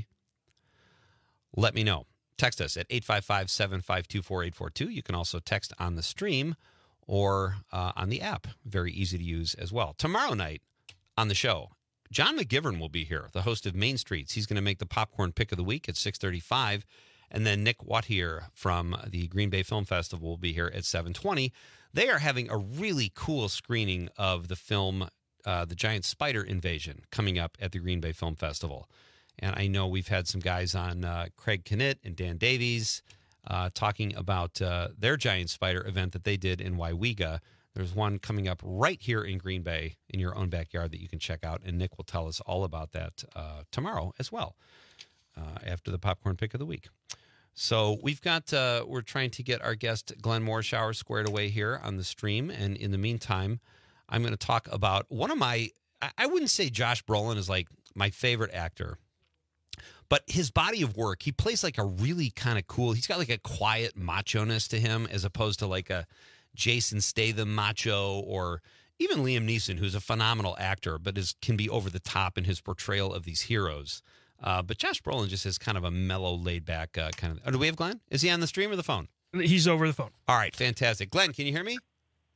let me know. Text us at eight five five, seven five two, four eight four two. You can also text on the stream or uh, on the app. Very easy to use as well. Tomorrow night on the show, John McGivern will be here, the host of Main Streets. He's going to make the popcorn pick of the week at six thirty-five. And then Nick Wattier from the Green Bay Film Festival will be here at seven twenty. They are having a really cool screening of the film uh, The Giant Spider Invasion coming up at the Green Bay Film Festival. And I know we've had some guys on, uh, Craig Knitt and Dan Davies, uh, talking about uh, their Giant Spider event that they did in Waiwega. There's one coming up right here in Green Bay in your own backyard that you can check out, and Nick will tell us all about that uh, tomorrow as well, uh, after the popcorn pick of the week. So we've got, uh, we're trying to get our guest Glenn Morshower squared away here on the stream, and in the meantime, I'm going to talk about one of my, I wouldn't say Josh Brolin is like my favorite actor, but his body of work, he plays like a really kind of cool, he's got like a quiet macho-ness to him as opposed to like a Jason Statham macho, or even Liam Neeson, who's a phenomenal actor, but is can be over the top in his portrayal of these heroes. Uh, but Josh Brolin just has kind of a mellow, laid-back uh, kind of... Oh, do we have Glenn? Is he on the stream or the phone? He's over the phone. All right, fantastic. Glenn, can you hear me?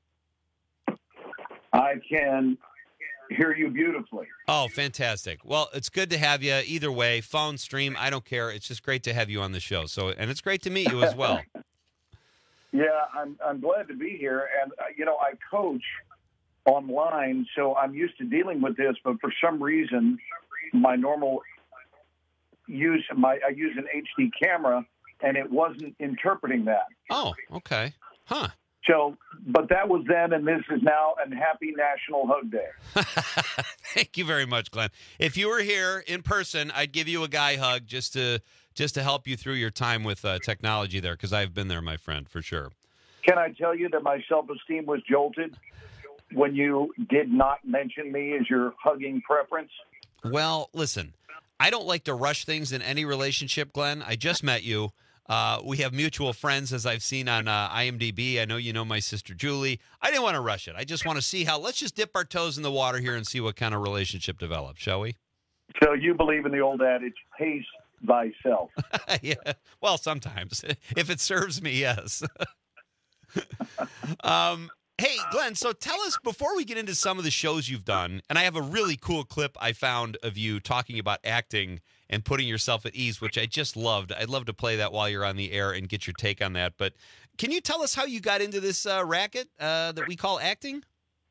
I can hear you beautifully. Oh, fantastic. Well, it's good to have you either way, phone, stream, I don't care. It's just great to have you on the show. So, and it's great to meet you as well. Yeah, I'm I'm glad to be here. And, uh, you know, I coach online, so I'm used to dealing with this, but for some reason, my normal... use my I use an H D camera, and it wasn't interpreting that. Oh, okay. Huh. So, but that was then, and this is now, and happy National Hug Day. Thank you very much, Glenn. If you were here in person, I'd give you a guy hug just to just to help you through your time with uh, technology there, because I've been there, my friend, for sure. Can I tell you that my self-esteem was jolted when you did not mention me as your hugging preference? Well, listen, I don't like to rush things in any relationship, Glenn. I just met you. Uh, we have mutual friends, as I've seen on uh, I M D B. I know you know my sister, Julie. I didn't want to rush it. I just want to see how, let's just dip our toes in the water here and see what kind of relationship develops, shall we? So you believe in the old adage, pace thyself. Yeah. Well, sometimes. If it serves me, yes. um, Hey, Glenn, so tell us, before we get into some of the shows you've done, and I have a really cool clip I found of you talking about acting and putting yourself at ease, which I just loved. I'd love to play that while you're on the air and get your take on that. But can you tell us how you got into this uh, racket uh, that we call acting?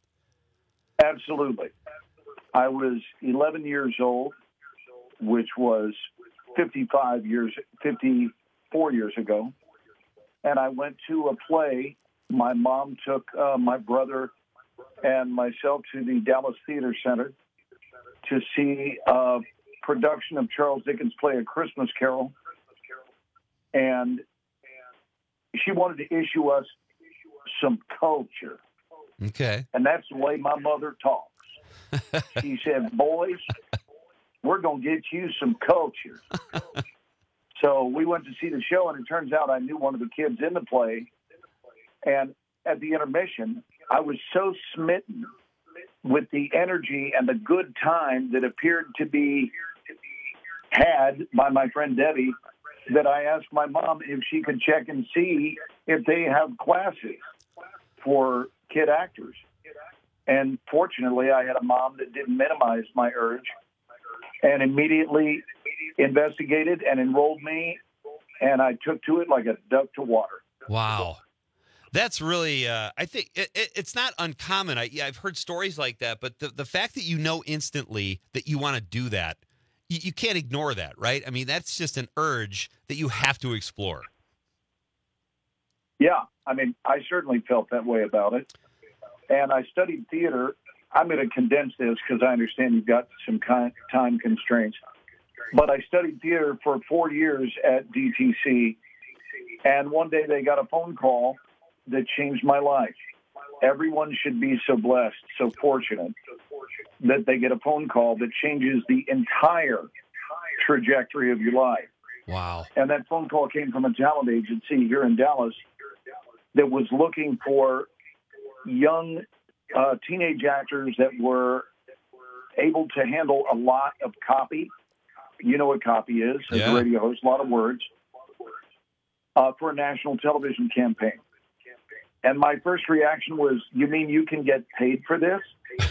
Absolutely. I was eleven years old, which was fifty-five years, fifty-four years ago. And I went to a play. My mom took uh, my brother and myself to the Dallas Theater Center to see a production of Charles Dickens' play A Christmas Carol. And she wanted to issue us some culture. Okay. And that's the way my mother talks. She said, boys, we're going to get you some culture. So we went to see the show, and it turns out I knew one of the kids in the play. And at the intermission, I was so smitten with the energy and the good time that appeared to be had by my friend Debbie that I asked my mom if she could check and see if they have classes for kid actors. And fortunately, I had a mom that didn't minimize my urge and immediately investigated and enrolled me, and I took to it like a duck to water. Wow. That's really, uh, I think, it, it, it's not uncommon. I, yeah, I've heard stories like that, but the, the fact that you know instantly that you want to do that, you, you can't ignore that, right? I mean, that's just an urge that you have to explore. Yeah, I mean, I certainly felt that way about it. And I studied theater. I'm going to condense this because I understand you've got some kind, time constraints. But I studied theater for four years at D T C. And one day they got a phone call that changed my life. Everyone should be so blessed, so fortunate that they get a phone call that changes the entire trajectory of your life. Wow. And that phone call came from a talent agency here in Dallas that was looking for young uh, teenage actors that were able to handle a lot of copy. You know what copy is, as Yeah. a radio host, a lot of words, uh, for a national television campaign. And my first reaction was, you mean you can get paid for this?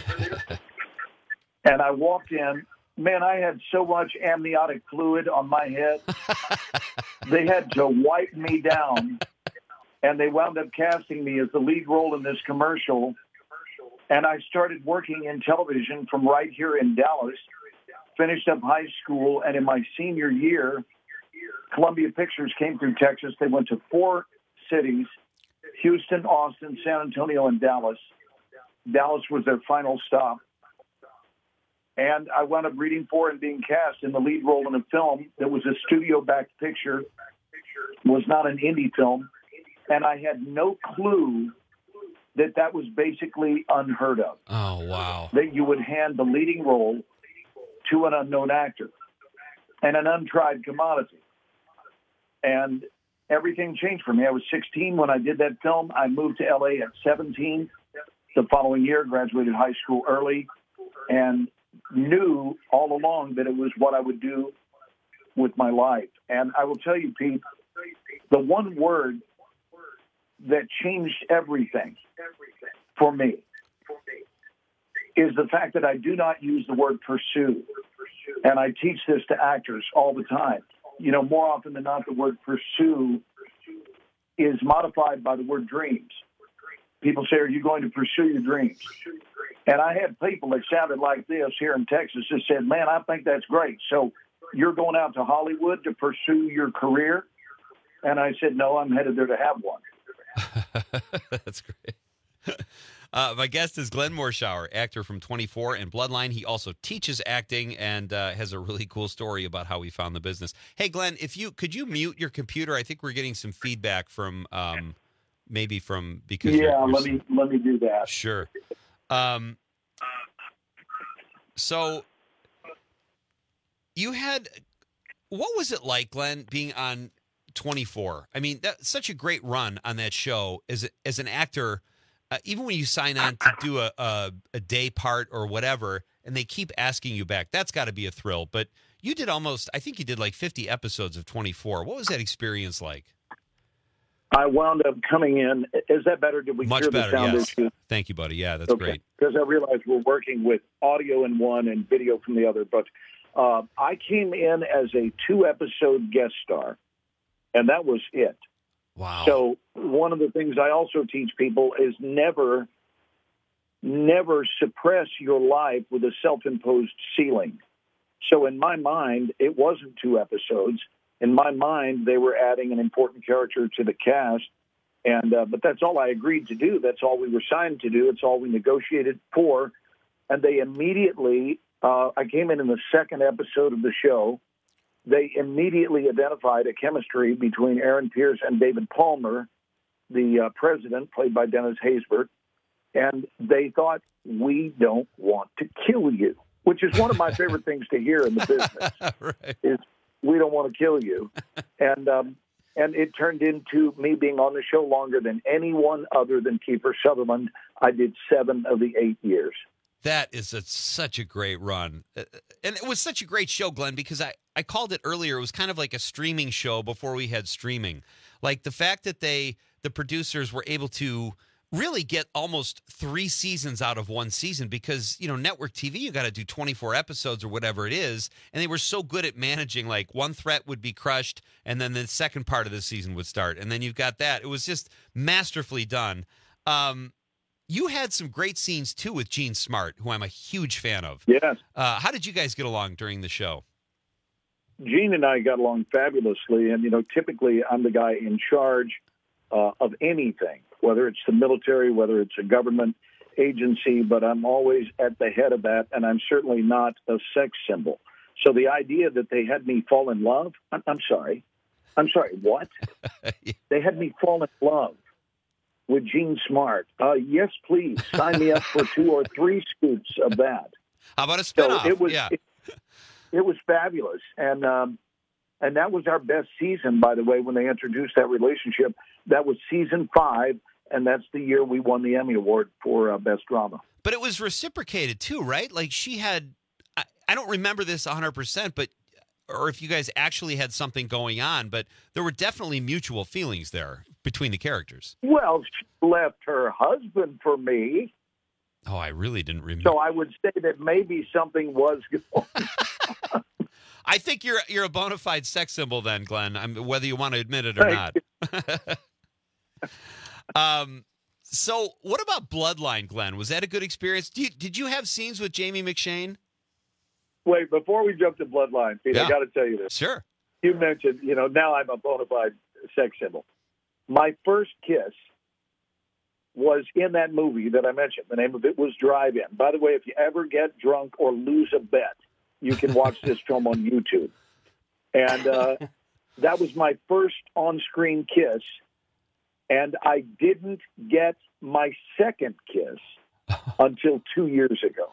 And I walked in. Man, I had so much amniotic fluid on my head. They had to wipe me down. And they wound up casting me as the lead role in this commercial. And I started working in television from right here in Dallas, finished up high school, and in my senior year, Columbia Pictures came through Texas. They went to four cities, Houston, Austin, San Antonio, and Dallas. Dallas was their final stop. And I wound up reading for and being cast in the lead role in a film that was a studio-backed picture, was not an indie film. And I had no clue that that was basically unheard of. Oh, wow. That you would hand the leading role to an unknown actor and an untried commodity. And everything changed for me. I was sixteen when I did that film. I moved to L A at seventeen. The following year, graduated high school early, and knew all along that it was what I would do with my life. And I will tell you, Pete, the one word that changed everything for me is the fact that I do not use the word pursue. And I teach this to actors all the time. You know, more often than not, the word pursue is modified by the word dreams. People say, are you going to pursue your dreams? And I had people that sounded like this here in Texas that said, man, I think that's great. So you're going out to Hollywood to pursue your career? And I said, no, I'm headed there to have one. That's great. Uh, my guest is Glenn Morshower, actor from twenty-four and Bloodline. He also teaches acting and uh, has a really cool story about how he found the business. Hey, Glenn, if you could you mute your computer? I think we're getting some feedback from um, maybe from because yeah. you're, you're let me let me do that. Sure. Um, so you had what was it like, Glenn, being on twenty-four? I mean, that's such a great run on that show as as an actor. Uh, even when you sign on to do a, a a day part or whatever, and they keep asking you back, that's got to be a thrill. But you did almost, I think you did like fifty episodes of twenty-four. What was that experience like? I wound up coming in. Is that better? Did we Much clear better, the sound yes. issue? Thank you, buddy. Yeah, that's Okay. great. Because I realized we're working with audio in one and video from the other. But uh, I came in as a two-episode guest star, and that was it. Wow. So one of the things I also teach people is never, never suppress your life with a self-imposed ceiling. So in my mind, it wasn't two episodes. In my mind, they were adding an important character to the cast. And uh, but that's all I agreed to do. That's all we were signed to do. It's all we negotiated for. And they immediately, uh, I came in in the second episode of the show. They immediately identified a chemistry between Aaron Pierce and David Palmer, the uh, president, played by Dennis Haysbert. And they thought, we don't want to kill you, which is one of my favorite things to hear in the business. Right. Is we don't want to kill you. And um, and it turned into me being on the show longer than anyone other than Kiefer Sutherland. I did seven of the eight years. That is a, such a great run. Uh, And it was such a great show, Glenn, because I, I called it earlier. It was kind of like a streaming show before we had streaming. Like the fact that they, the producers were able to really get almost three seasons out of one season because, you know, network T V, you got to do twenty-four episodes or whatever it is. And they were so good at managing, like one threat would be crushed and then the second part of the season would start. And then you've got that. It was just masterfully done. Um, you had some great scenes, too, with Gene Smart, who I'm a huge fan of. Yes. Uh, how did you guys get along during the show? Gene and I got along fabulously. And, you know, typically I'm the guy in charge uh, of anything, whether it's the military, whether it's a government agency, but I'm always at the head of that, and I'm certainly not a sex symbol. So the idea that they had me fall in love, I'm, I'm sorry. I'm sorry, what? They had me fall in love with Gene Smart. Uh, yes, please, sign me up for two or three scoops of that. How about a So spinoff? it was, yeah. it, it was fabulous. And, um, and that was our best season, by the way, when they introduced that relationship. That was season five, and that's the year we won the Emmy Award for uh, Best Drama. But it was reciprocated, too, right? Like she had, I, I don't remember this one hundred percent, but, or if you guys actually had something going on, but there were definitely mutual feelings there between the characters. Well, she left her husband for me. Oh, I really didn't remember. So I would say that maybe something was going on. I think you're you're a bona fide sex symbol then, Glenn, I'm, whether you want to admit it or Thank not. um, so what about Bloodline, Glenn? Was that a good experience? Did you, did you have scenes with Jamie McShane? Wait, before we jump to Bloodline, Pete, Yeah. I got to tell you this. Sure. You mentioned, you know, now I'm a bona fide sex symbol. My first kiss was in that movie that I mentioned. The name of it was Drive-In. By the way, if you ever get drunk or lose a bet, you can watch this film on YouTube. And uh, that was my first on-screen kiss. And I didn't get my second kiss until two years ago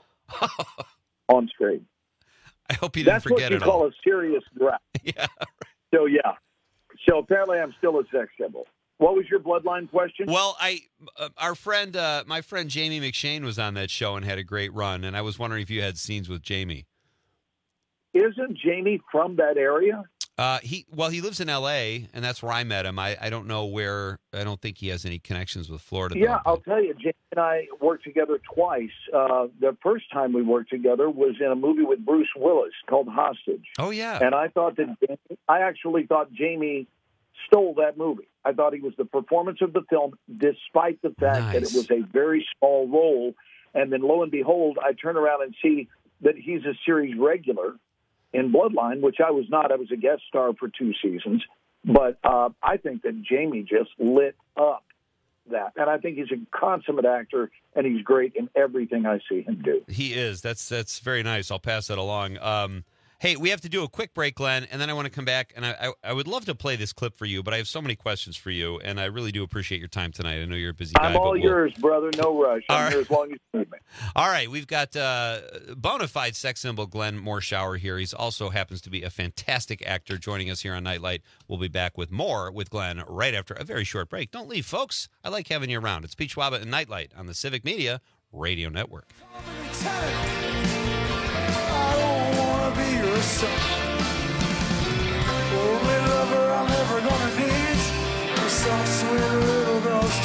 on screen. I hope you didn't That's forget what you it call all. a serious draft. Yeah. So, yeah. So apparently I'm still a sex symbol. What was your Bloodline question? Well, I, uh, our friend, uh, my friend Jamie McShane was on that show and had a great run, and I was wondering if you had scenes with Jamie. Isn't Jamie from that area? Uh, he well, he lives in L A, and that's where I met him. I, I don't know where. I don't think he has any connections with Florida. though. Yeah, I'll tell you, Jamie and I worked together twice. Uh, the first time we worked together was in a movie with Bruce Willis called Hostage. Oh yeah, And I thought that Jamie, I actually thought Jamie stole that movie. I thought he was the performance of the film, despite the fact that it Nice. was a very small role. And then lo and behold, I turn around and see that he's a series regular in Bloodline, which I was not. I was a guest star for two seasons. But uh, I think that Jamie just lit up that. And I think he's a consummate actor, and he's great in everything I see him do. he is. That's that's very nice. I'll pass that along. Um, hey, we have to do a quick break, Glenn, and then I want to come back, and I, I I would love to play this clip for you, but I have so many questions for you, and I really do appreciate your time tonight. I know you're a busy guy. I'm but all we'll- yours, brother. No rush. I'm All right. here as long as you need me. All right, we've got uh, bona fide sex symbol Glenn Morshower here. He's also happens to be a fantastic actor joining us here on Nightlight. We'll be back with more with Glenn right after a very short break. Don't leave, folks. I like having you around. It's Pete Schwaba and Nightlight on the Civic Media Radio Network. I don't wanna be your son. Only lover I'm ever gonna need. The soft, sweet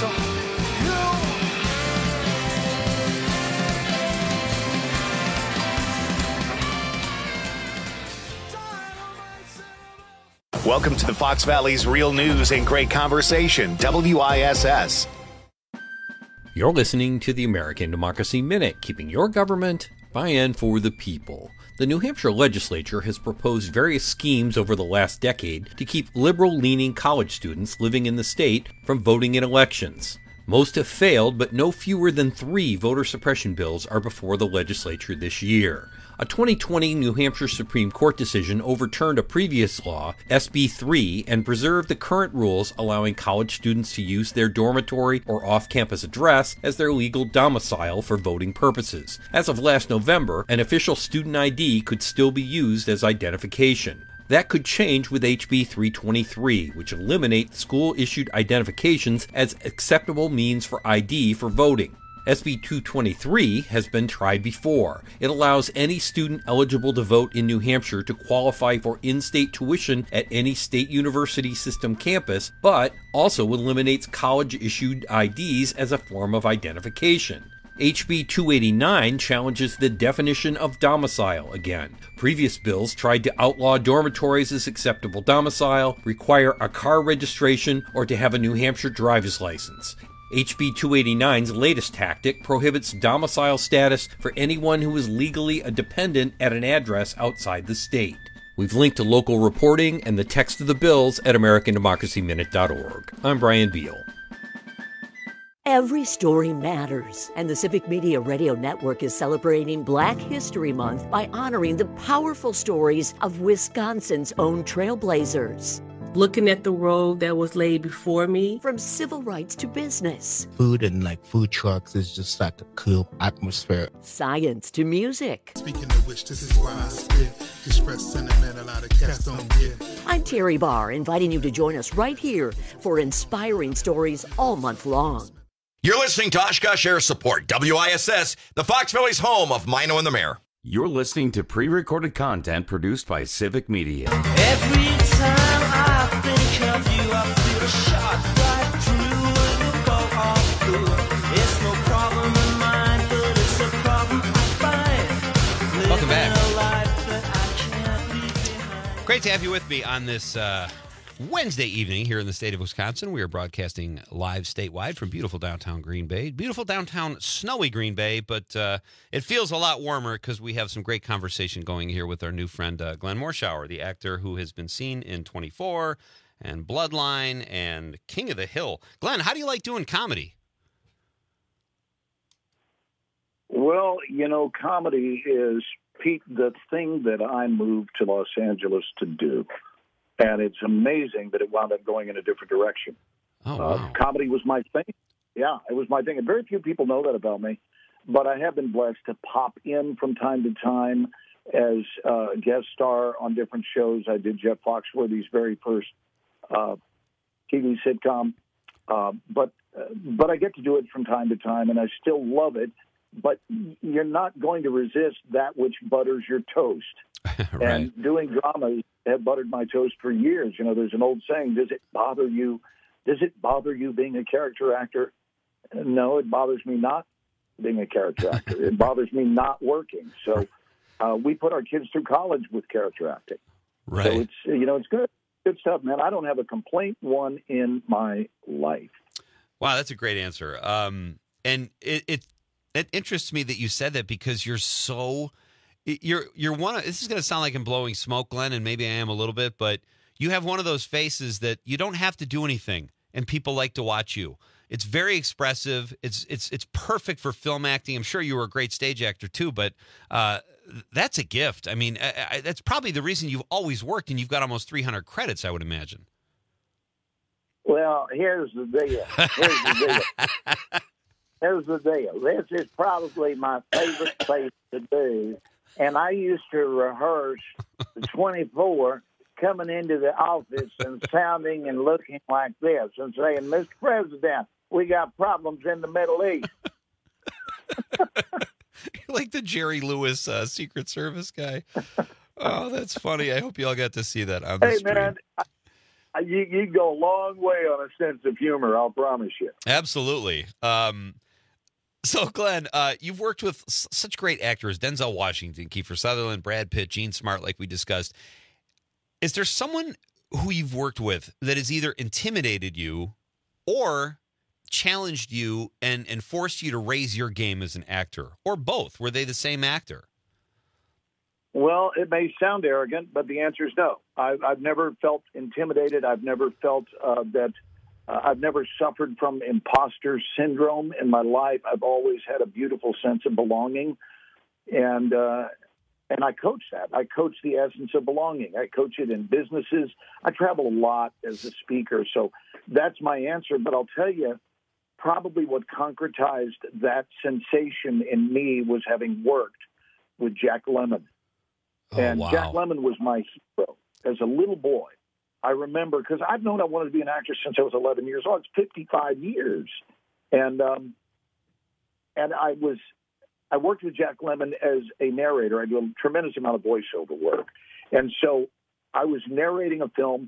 Welcome to the Fox Valley's Real News and Great Conversation, W I S S. You're listening to the American Democracy Minute, keeping your government by and for the people. The New Hampshire legislature has proposed various schemes over the last decade to keep liberal-leaning college students living in the state from voting in elections. Most have failed, but no fewer than three voter suppression bills are before the legislature this year. A twenty twenty New Hampshire Supreme Court decision overturned a previous law, S B three, and preserved the current rules allowing college students to use their dormitory or off-campus address as their legal domicile for voting purposes. As of last November, an official student I D could still be used as identification. That could change with H B three twenty-three, which eliminates school-issued identifications as acceptable means for I D for voting. S B two twenty-three has been tried before. It allows any student eligible to vote in New Hampshire to qualify for in-state tuition at any state university system campus, but also eliminates college-issued I Ds as a form of identification. H B two eighty-nine challenges the definition of domicile again. Previous bills tried to outlaw dormitories as acceptable domicile, require a car registration, or to have a New Hampshire driver's license. H B two eighty-nine's latest tactic prohibits domicile status for anyone who is legally a dependent at an address outside the state. We've linked to local reporting and the text of the bills at American Democracy Minute dot org. I'm Brian Beal. Every story matters, and the Civic Media Radio Network is celebrating Black History Month by honoring the powerful stories of Wisconsin's own trailblazers. Looking at the road that was laid before me. From civil rights to business. Food and like food trucks is just like a cool atmosphere. Science to music. Speaking of which, this is why I spit. Express sentiment a lot of cats don't get. I'm Terry Barr, inviting you to join us right here for inspiring stories all month long. You're listening to Oshkosh Air Support, W I S S, the Fox Valley's home of Mino and the Mayor. You're listening to pre-recorded content produced by Civic Media. Every time I think of you, I feel a shot right through the boat off through. It's no problem of mine, but it's a problem I find. Welcome back. A life that I can't leave behind. Great to have you with me on this uh, Wednesday evening here in the state of Wisconsin. We are broadcasting live statewide from beautiful downtown Green Bay. Beautiful downtown snowy Green Bay, but uh, it feels a lot warmer because we have some great conversation going here with our new friend uh, Glenn Morshower, the actor who has been seen in twenty-four and Bloodline and King of the Hill. Glenn, how do you like doing comedy? Well, you know, comedy is, Pete, the thing that I moved to Los Angeles to do. And it's amazing that it wound up going in a different direction. Oh, wow. Uh, comedy was my thing. Yeah, it was my thing. And very few people know that about me. But I have been blessed to pop in from time to time as a guest star on different shows. I did Jeff Foxworthy's very first uh, T V sitcom. Uh, but uh, but I get to do it from time to time, and I still love it. But you're not going to resist that which butters your toast. Right. And doing dramas have buttered my toast for years. You know, there's an old saying, does it bother you? Does it bother you being a character actor? No, it bothers me not being a character actor. It bothers me not working. So uh, we put our kids through college with character acting. Right. So it's, you know, it's good. Good stuff, man. I don't have a complaint one in my life. Wow, that's a great answer. Um, and it, it it interests me that you said that because you're so you're you're one of, this is going to sound like I'm blowing smoke, Glenn, and maybe I am a little bit, but you have one of those faces that you don't have to do anything, and people like to watch you. It's very expressive. It's it's it's perfect for film acting. I'm sure you were a great stage actor too, but uh, that's a gift. I mean, I, I, that's probably the reason you've always worked, and you've got almost three hundred credits, I would imagine. Well, here's the deal. Here's the deal. Here's the deal. This is probably my favorite place to do. And I used to rehearse the twenty-four coming into the office and sounding and looking like this and saying, Mister President, we got problems in the Middle East. You're like the Jerry Lewis uh, Secret Service guy. Oh, that's funny. I hope you all got to see that on the Hey, screen. man, I, you, you go a long way on a sense of humor, I'll promise you. Absolutely. Um, so, Glenn, uh, you've worked with s- such great actors, Denzel Washington, Kiefer Sutherland, Brad Pitt, Gene Smart, like we discussed. Is there someone who you've worked with that has either intimidated you or challenged you and, and forced you to raise your game as an actor, or both? Were they the same actor? Well, it may sound arrogant, but the answer is no. I've, I've never felt intimidated. I've never felt uh, that uh, I've never suffered from imposter syndrome in my life. I've always had a beautiful sense of belonging, and uh, and I coach that. I coach the essence of belonging. I coach it in businesses. I travel a lot as a speaker, so that's my answer. But I'll tell you, probably what concretized that sensation in me was having worked with Jack Lemmon. Oh, and wow. Jack Lemmon was my hero as a little boy. I remember, because I've known I wanted to be an actor since I was eleven years old. It's fifty-five years. And um, and I was I worked with Jack Lemmon as a narrator. I do a tremendous amount of voiceover work. And so I was narrating a film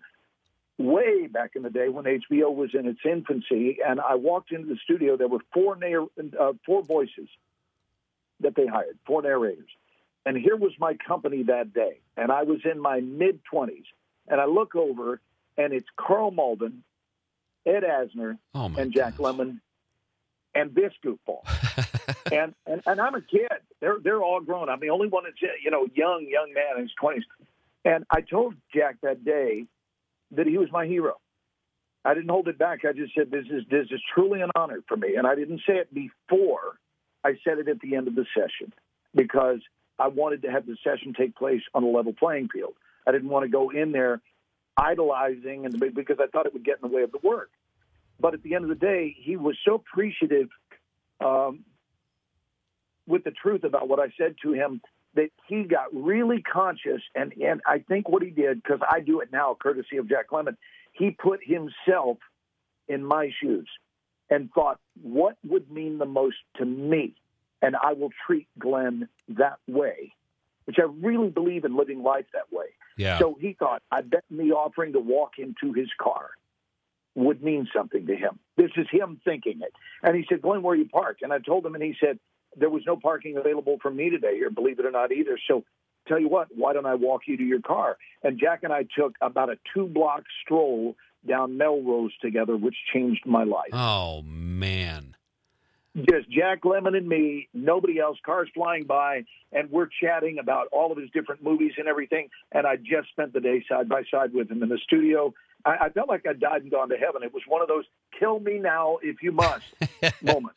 way back in the day when H B O was in its infancy, and I walked into the studio. There were four narr- uh, four voices that they hired, four narrators. And here was my company that day, and I was in my mid-twenties. And I look over, and it's Carl Malden, Ed Asner, oh and Jack goodness. Lemmon, and this goofball. and, and and I'm a kid. They're they're all grown. I'm the only one that's, you know, young, young man in his twenties. And I told Jack that day that he was my hero. I didn't hold it back. I just said, this is this is truly an honor for me. And I didn't say it before. I said it at the end of the session because I wanted to have the session take place on a level playing field. I didn't want to go in there idolizing and because I thought it would get in the way of the work. But at the end of the day, he was so appreciative um, with the truth about what I said to him that he got really conscious. And, and I think what he did, because I do it now, courtesy of Jack Lemmon, he put himself in my shoes and thought, what would mean the most to me? And I will treat Glenn that way, which I really believe in living life that way. Yeah. So he thought, I bet me offering to walk into his car would mean something to him. This is him thinking it. And he said, Glenn, where are you parked? And I told him, and he said, there was no parking available for me today here, believe it or not either. So tell you what, why don't I walk you to your car? And Jack and I took about a two-block stroll down Melrose together, which changed my life. Oh, man. Just Jack Lemmon and me, nobody else, cars flying by, and we're chatting about all of his different movies and everything. And I just spent the day side by side with him in the studio. I, I felt like I died and gone to heaven. It was one of those kill me now if you must moments.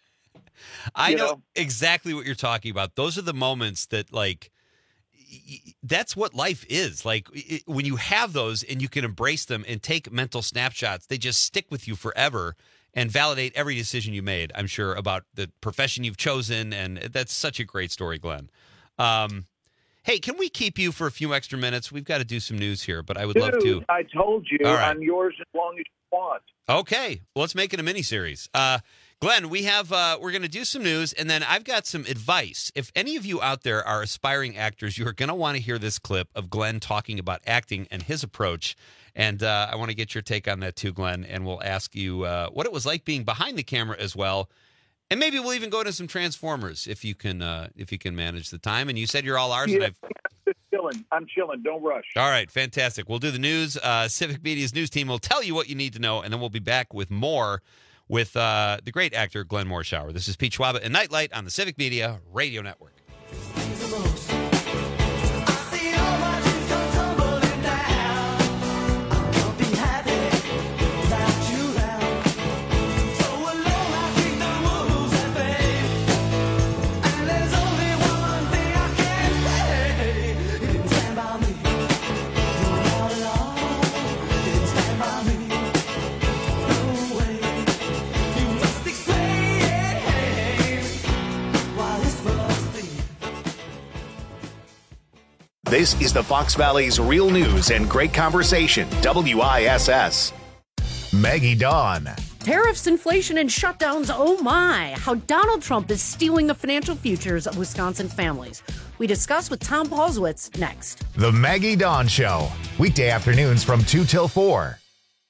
I You know, know? exactly what you're talking about. Those are the moments that, like, y- that's what life is. Like, it, when you have those and you can embrace them and take mental snapshots, they just stick with you forever and validate every decision you made, I'm sure, about the profession you've chosen. And that's such a great story, Glenn. Um, hey, can we keep you for a few extra minutes? We've got to do some news here, but I would Dude, love to. I told you, All right. I'm yours as long as you want. Okay, well, let's make it a mini-series. Uh, Glenn, we have uh, we're going to do some news, and then I've got some advice. If any of you out there are aspiring actors, you are going to want to hear this clip of Glenn talking about acting and his approach. And uh, I want to get your take on that too, Glenn, and we'll ask you uh, what it was like being behind the camera as well. And maybe we'll even go to some Transformers if you can uh, if you can manage the time. And you said you're all ours. Yeah, And I've... I'm chilling. I'm chilling. Don't rush. All right, fantastic. We'll do the news. Uh, Civic Media's news team will tell you what you need to know, and then we'll be back with more with uh, the great actor Glenn Morshower. This is Pete Schwaba and Nightlight on the Civic Media Radio Network. This is the Fox Valley's Real News and Great Conversation, W I S S. Maggie Dawn. Tariffs, inflation, and shutdowns, oh my, how Donald Trump is stealing the financial futures of Wisconsin families. We discuss with Tom Paulswitz next. The Maggie Dawn Show, weekday afternoons from two till four.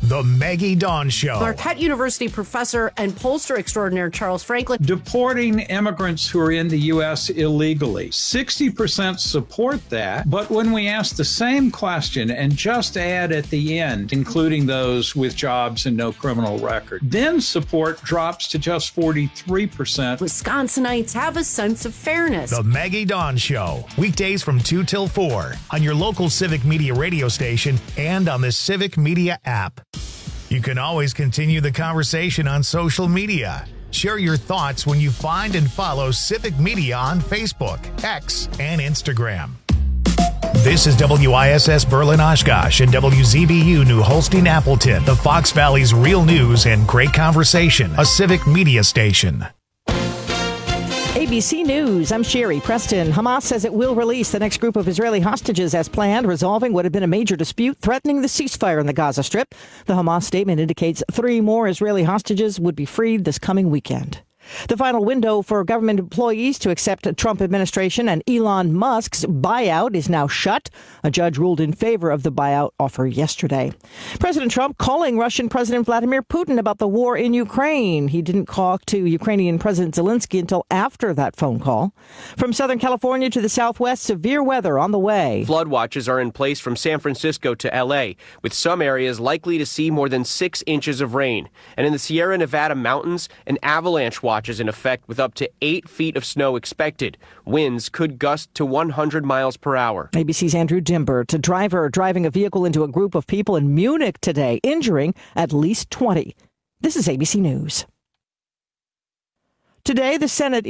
The Maggie Dawn Show. Marquette University professor and pollster extraordinaire Charles Franklin. Deporting immigrants who are in the U S illegally. sixty percent support that, but when we ask the same question and just add at the end, including those with jobs and no criminal record, then support drops to just forty-three percent. Wisconsinites have a sense of fairness. The Maggie Dawn Show. Weekdays from two till four on your local Civic Media radio station and on the Civic Media app. You can always continue the conversation on social media. Share your thoughts when you find and follow Civic Media on Facebook, X, and Instagram. This is W I S S Berlin Oshkosh and W Z B U New Holstein Appleton, the Fox Valley's real news and great conversation, a Civic Media station. A B C News, I'm Sherry Preston. Hamas says it will release the next group of Israeli hostages as planned, resolving what had been a major dispute threatening the ceasefire in the Gaza Strip. The Hamas statement indicates three more Israeli hostages would be freed this coming weekend. The final window for government employees to accept a Trump administration and Elon Musk's buyout is now shut. A judge ruled in favor of the buyout offer yesterday. President Trump calling Russian President Vladimir Putin about the war in Ukraine. He didn't talk to Ukrainian President Zelensky until after that phone call. From Southern California to the Southwest, severe weather on the way. Flood watches are in place from San Francisco to L A, with some areas likely to see more than six inches of rain. And in the Sierra Nevada mountains, an avalanche watch is in effect with up to eight feet of snow expected. Winds could gust to one hundred miles per hour. A B C's Andrew Dimbert, a driver driving a vehicle into a group of people in Munich today, injuring at least twenty. This is A B C News. Today, the Senate